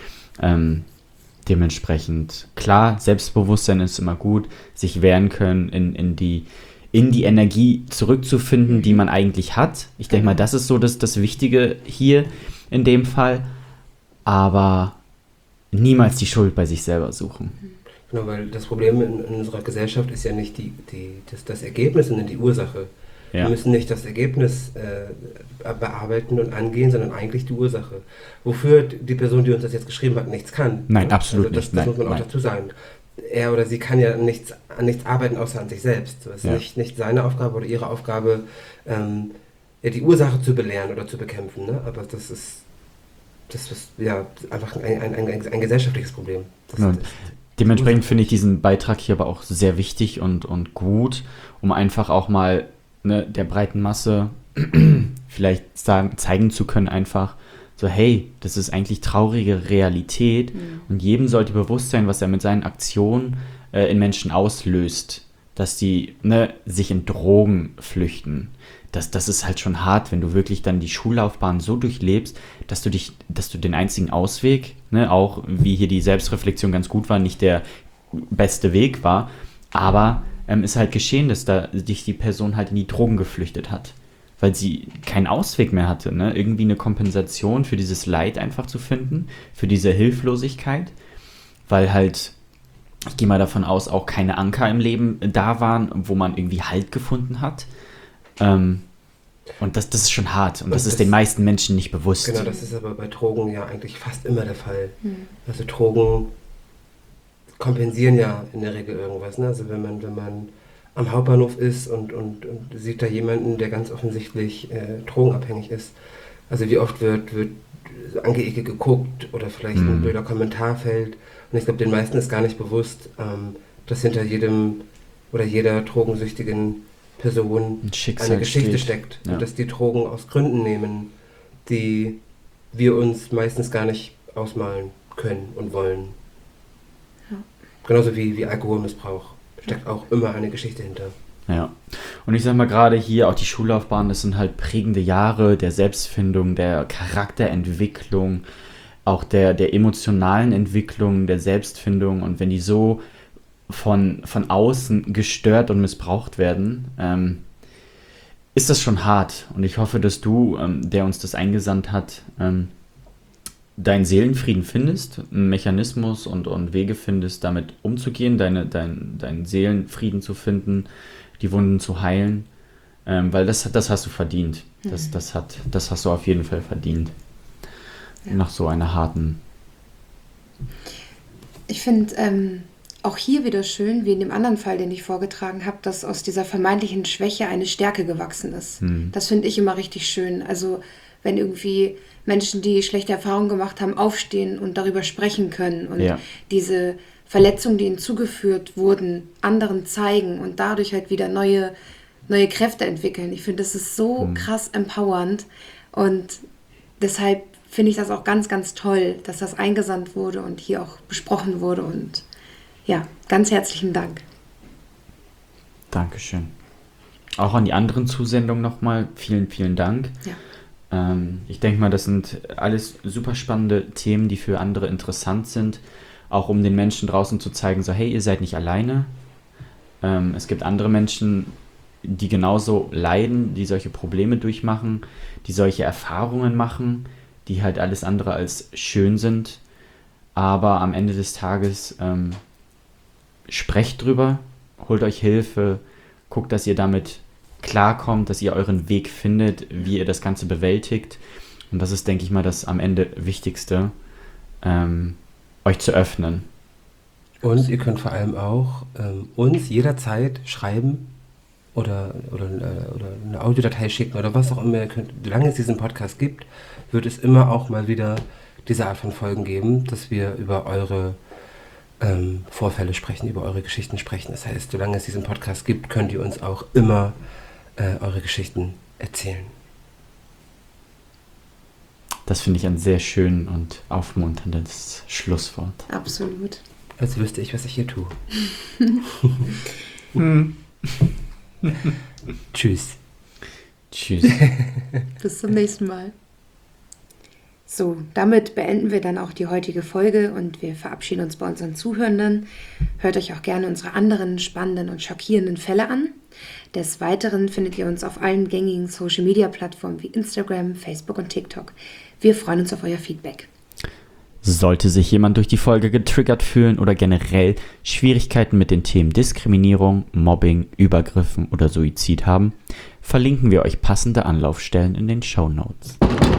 Dementsprechend, klar, Selbstbewusstsein ist immer gut, sich wehren können, in die Energie zurückzufinden, die man eigentlich hat. Ich denke mal, das ist so das Wichtige hier in dem Fall. Aber niemals die Schuld bei sich selber suchen. Genau, weil das Problem in unserer Gesellschaft ist ja nicht das Ergebnis, sondern die Ursache. Ja. Wir müssen nicht das Ergebnis bearbeiten und angehen, sondern eigentlich die Ursache. Wofür die Person, die uns das jetzt geschrieben hat, nichts kann. Nein, absolut also das nicht. Das muss man auch dazu sagen. Er oder sie kann ja an nichts arbeiten, außer an sich selbst. Es ist nicht seine Aufgabe oder ihre Aufgabe, die Ursache zu belehren oder zu bekämpfen. Ne? Aber das ist ja einfach ein gesellschaftliches Problem. Dementsprechend finde ich diesen Beitrag hier aber auch sehr wichtig und gut, um einfach auch mal der breiten Masse vielleicht zeigen zu können, einfach so, hey, das ist eigentlich traurige Realität und jedem sollte bewusst sein, was er mit seinen Aktionen in Menschen auslöst, dass die sich in Drogen flüchten. Das ist halt schon hart, wenn du wirklich dann die Schullaufbahn so durchlebst, dass du den einzigen Ausweg, auch wie hier die Selbstreflexion ganz gut war, nicht der beste Weg war, aber ist halt geschehen, dass da sich die Person halt in die Drogen geflüchtet hat. Weil sie keinen Ausweg mehr hatte, ne? Irgendwie eine Kompensation für dieses Leid einfach zu finden, für diese Hilflosigkeit, weil halt, ich gehe mal davon aus, auch keine Anker im Leben da waren, wo man irgendwie Halt gefunden hat. Und das ist schon hart und das ist den meisten Menschen nicht bewusst. Genau, das ist aber bei Drogen ja eigentlich fast immer der Fall. Also Drogen kompensieren ja in der Regel irgendwas. Ne? Also wenn man am Hauptbahnhof ist und sieht da jemanden, der ganz offensichtlich drogenabhängig ist. Also wie oft wird angeekelt geguckt oder vielleicht ein blöder Kommentar fällt. Und ich glaube, den meisten ist gar nicht bewusst, dass hinter jedem oder jeder drogensüchtigen Person eine Geschichte steckt. Ja. Und dass die Drogen aus Gründen nehmen, die wir uns meistens gar nicht ausmalen können und wollen. Ja. Genauso wie Alkoholmissbrauch. Steckt auch immer eine Geschichte hinter. Ja, und ich sag mal gerade hier auch die Schullaufbahn, das sind halt prägende Jahre der Selbstfindung, der Charakterentwicklung, auch der emotionalen Entwicklung, der Selbstfindung, und wenn die so von außen gestört und missbraucht werden, ist das schon hart. Und ich hoffe, dass du, der uns das eingesandt hat, deinen Seelenfrieden findest, einen Mechanismus und Wege findest, damit umzugehen, deinen Seelenfrieden zu finden, die Wunden zu heilen, weil das hast du verdient. Das hast du auf jeden Fall verdient. Ja. Nach so einer harten... Ich finde auch hier wieder schön, wie in dem anderen Fall, den ich vorgetragen habe, dass aus dieser vermeintlichen Schwäche eine Stärke gewachsen ist. Das finde ich immer richtig schön. Also wenn irgendwie Menschen, die schlechte Erfahrungen gemacht haben, aufstehen und darüber sprechen können und diese Verletzungen, die ihnen zugeführt wurden, anderen zeigen und dadurch halt wieder neue Kräfte entwickeln. Ich finde, das ist so krass empowernd und deshalb finde ich das auch ganz, ganz toll, dass das eingesandt wurde und hier auch besprochen wurde und ja, ganz herzlichen Dank. Dankeschön. Auch an die anderen Zusendungen nochmal vielen, vielen Dank. Ja. Ich denke mal, das sind alles super spannende Themen, die für andere interessant sind, auch um den Menschen draußen zu zeigen, so hey, ihr seid nicht alleine. Es gibt andere Menschen, die genauso leiden, die solche Probleme durchmachen, die solche Erfahrungen machen, die halt alles andere als schön sind. Aber am Ende des Tages sprecht drüber, holt euch Hilfe, guckt, dass ihr damit klarkommt, dass ihr euren Weg findet, wie ihr das Ganze bewältigt. Und das ist, denke ich mal, das am Ende Wichtigste, euch zu öffnen. Und ihr könnt vor allem auch uns jederzeit schreiben oder eine Audiodatei schicken oder was auch immer ihr könnt. Solange es diesen Podcast gibt, wird es immer auch mal wieder diese Art von Folgen geben, dass wir über eure Vorfälle sprechen, über eure Geschichten sprechen. Das heißt, solange es diesen Podcast gibt, könnt ihr uns auch immer eure Geschichten erzählen. Das finde ich ein sehr schön und aufmunterndes Schlusswort. Absolut. Als wüsste ich, was ich hier tue. Tschüss. Tschüss. Bis zum nächsten Mal. So, damit beenden wir dann auch die heutige Folge und wir verabschieden uns bei unseren Zuhörenden. Hört euch auch gerne unsere anderen spannenden und schockierenden Fälle an. Des Weiteren findet ihr uns auf allen gängigen Social-Media-Plattformen wie Instagram, Facebook und TikTok. Wir freuen uns auf euer Feedback. Sollte sich jemand durch die Folge getriggert fühlen oder generell Schwierigkeiten mit den Themen Diskriminierung, Mobbing, Übergriffen oder Suizid haben, verlinken wir euch passende Anlaufstellen in den Shownotes.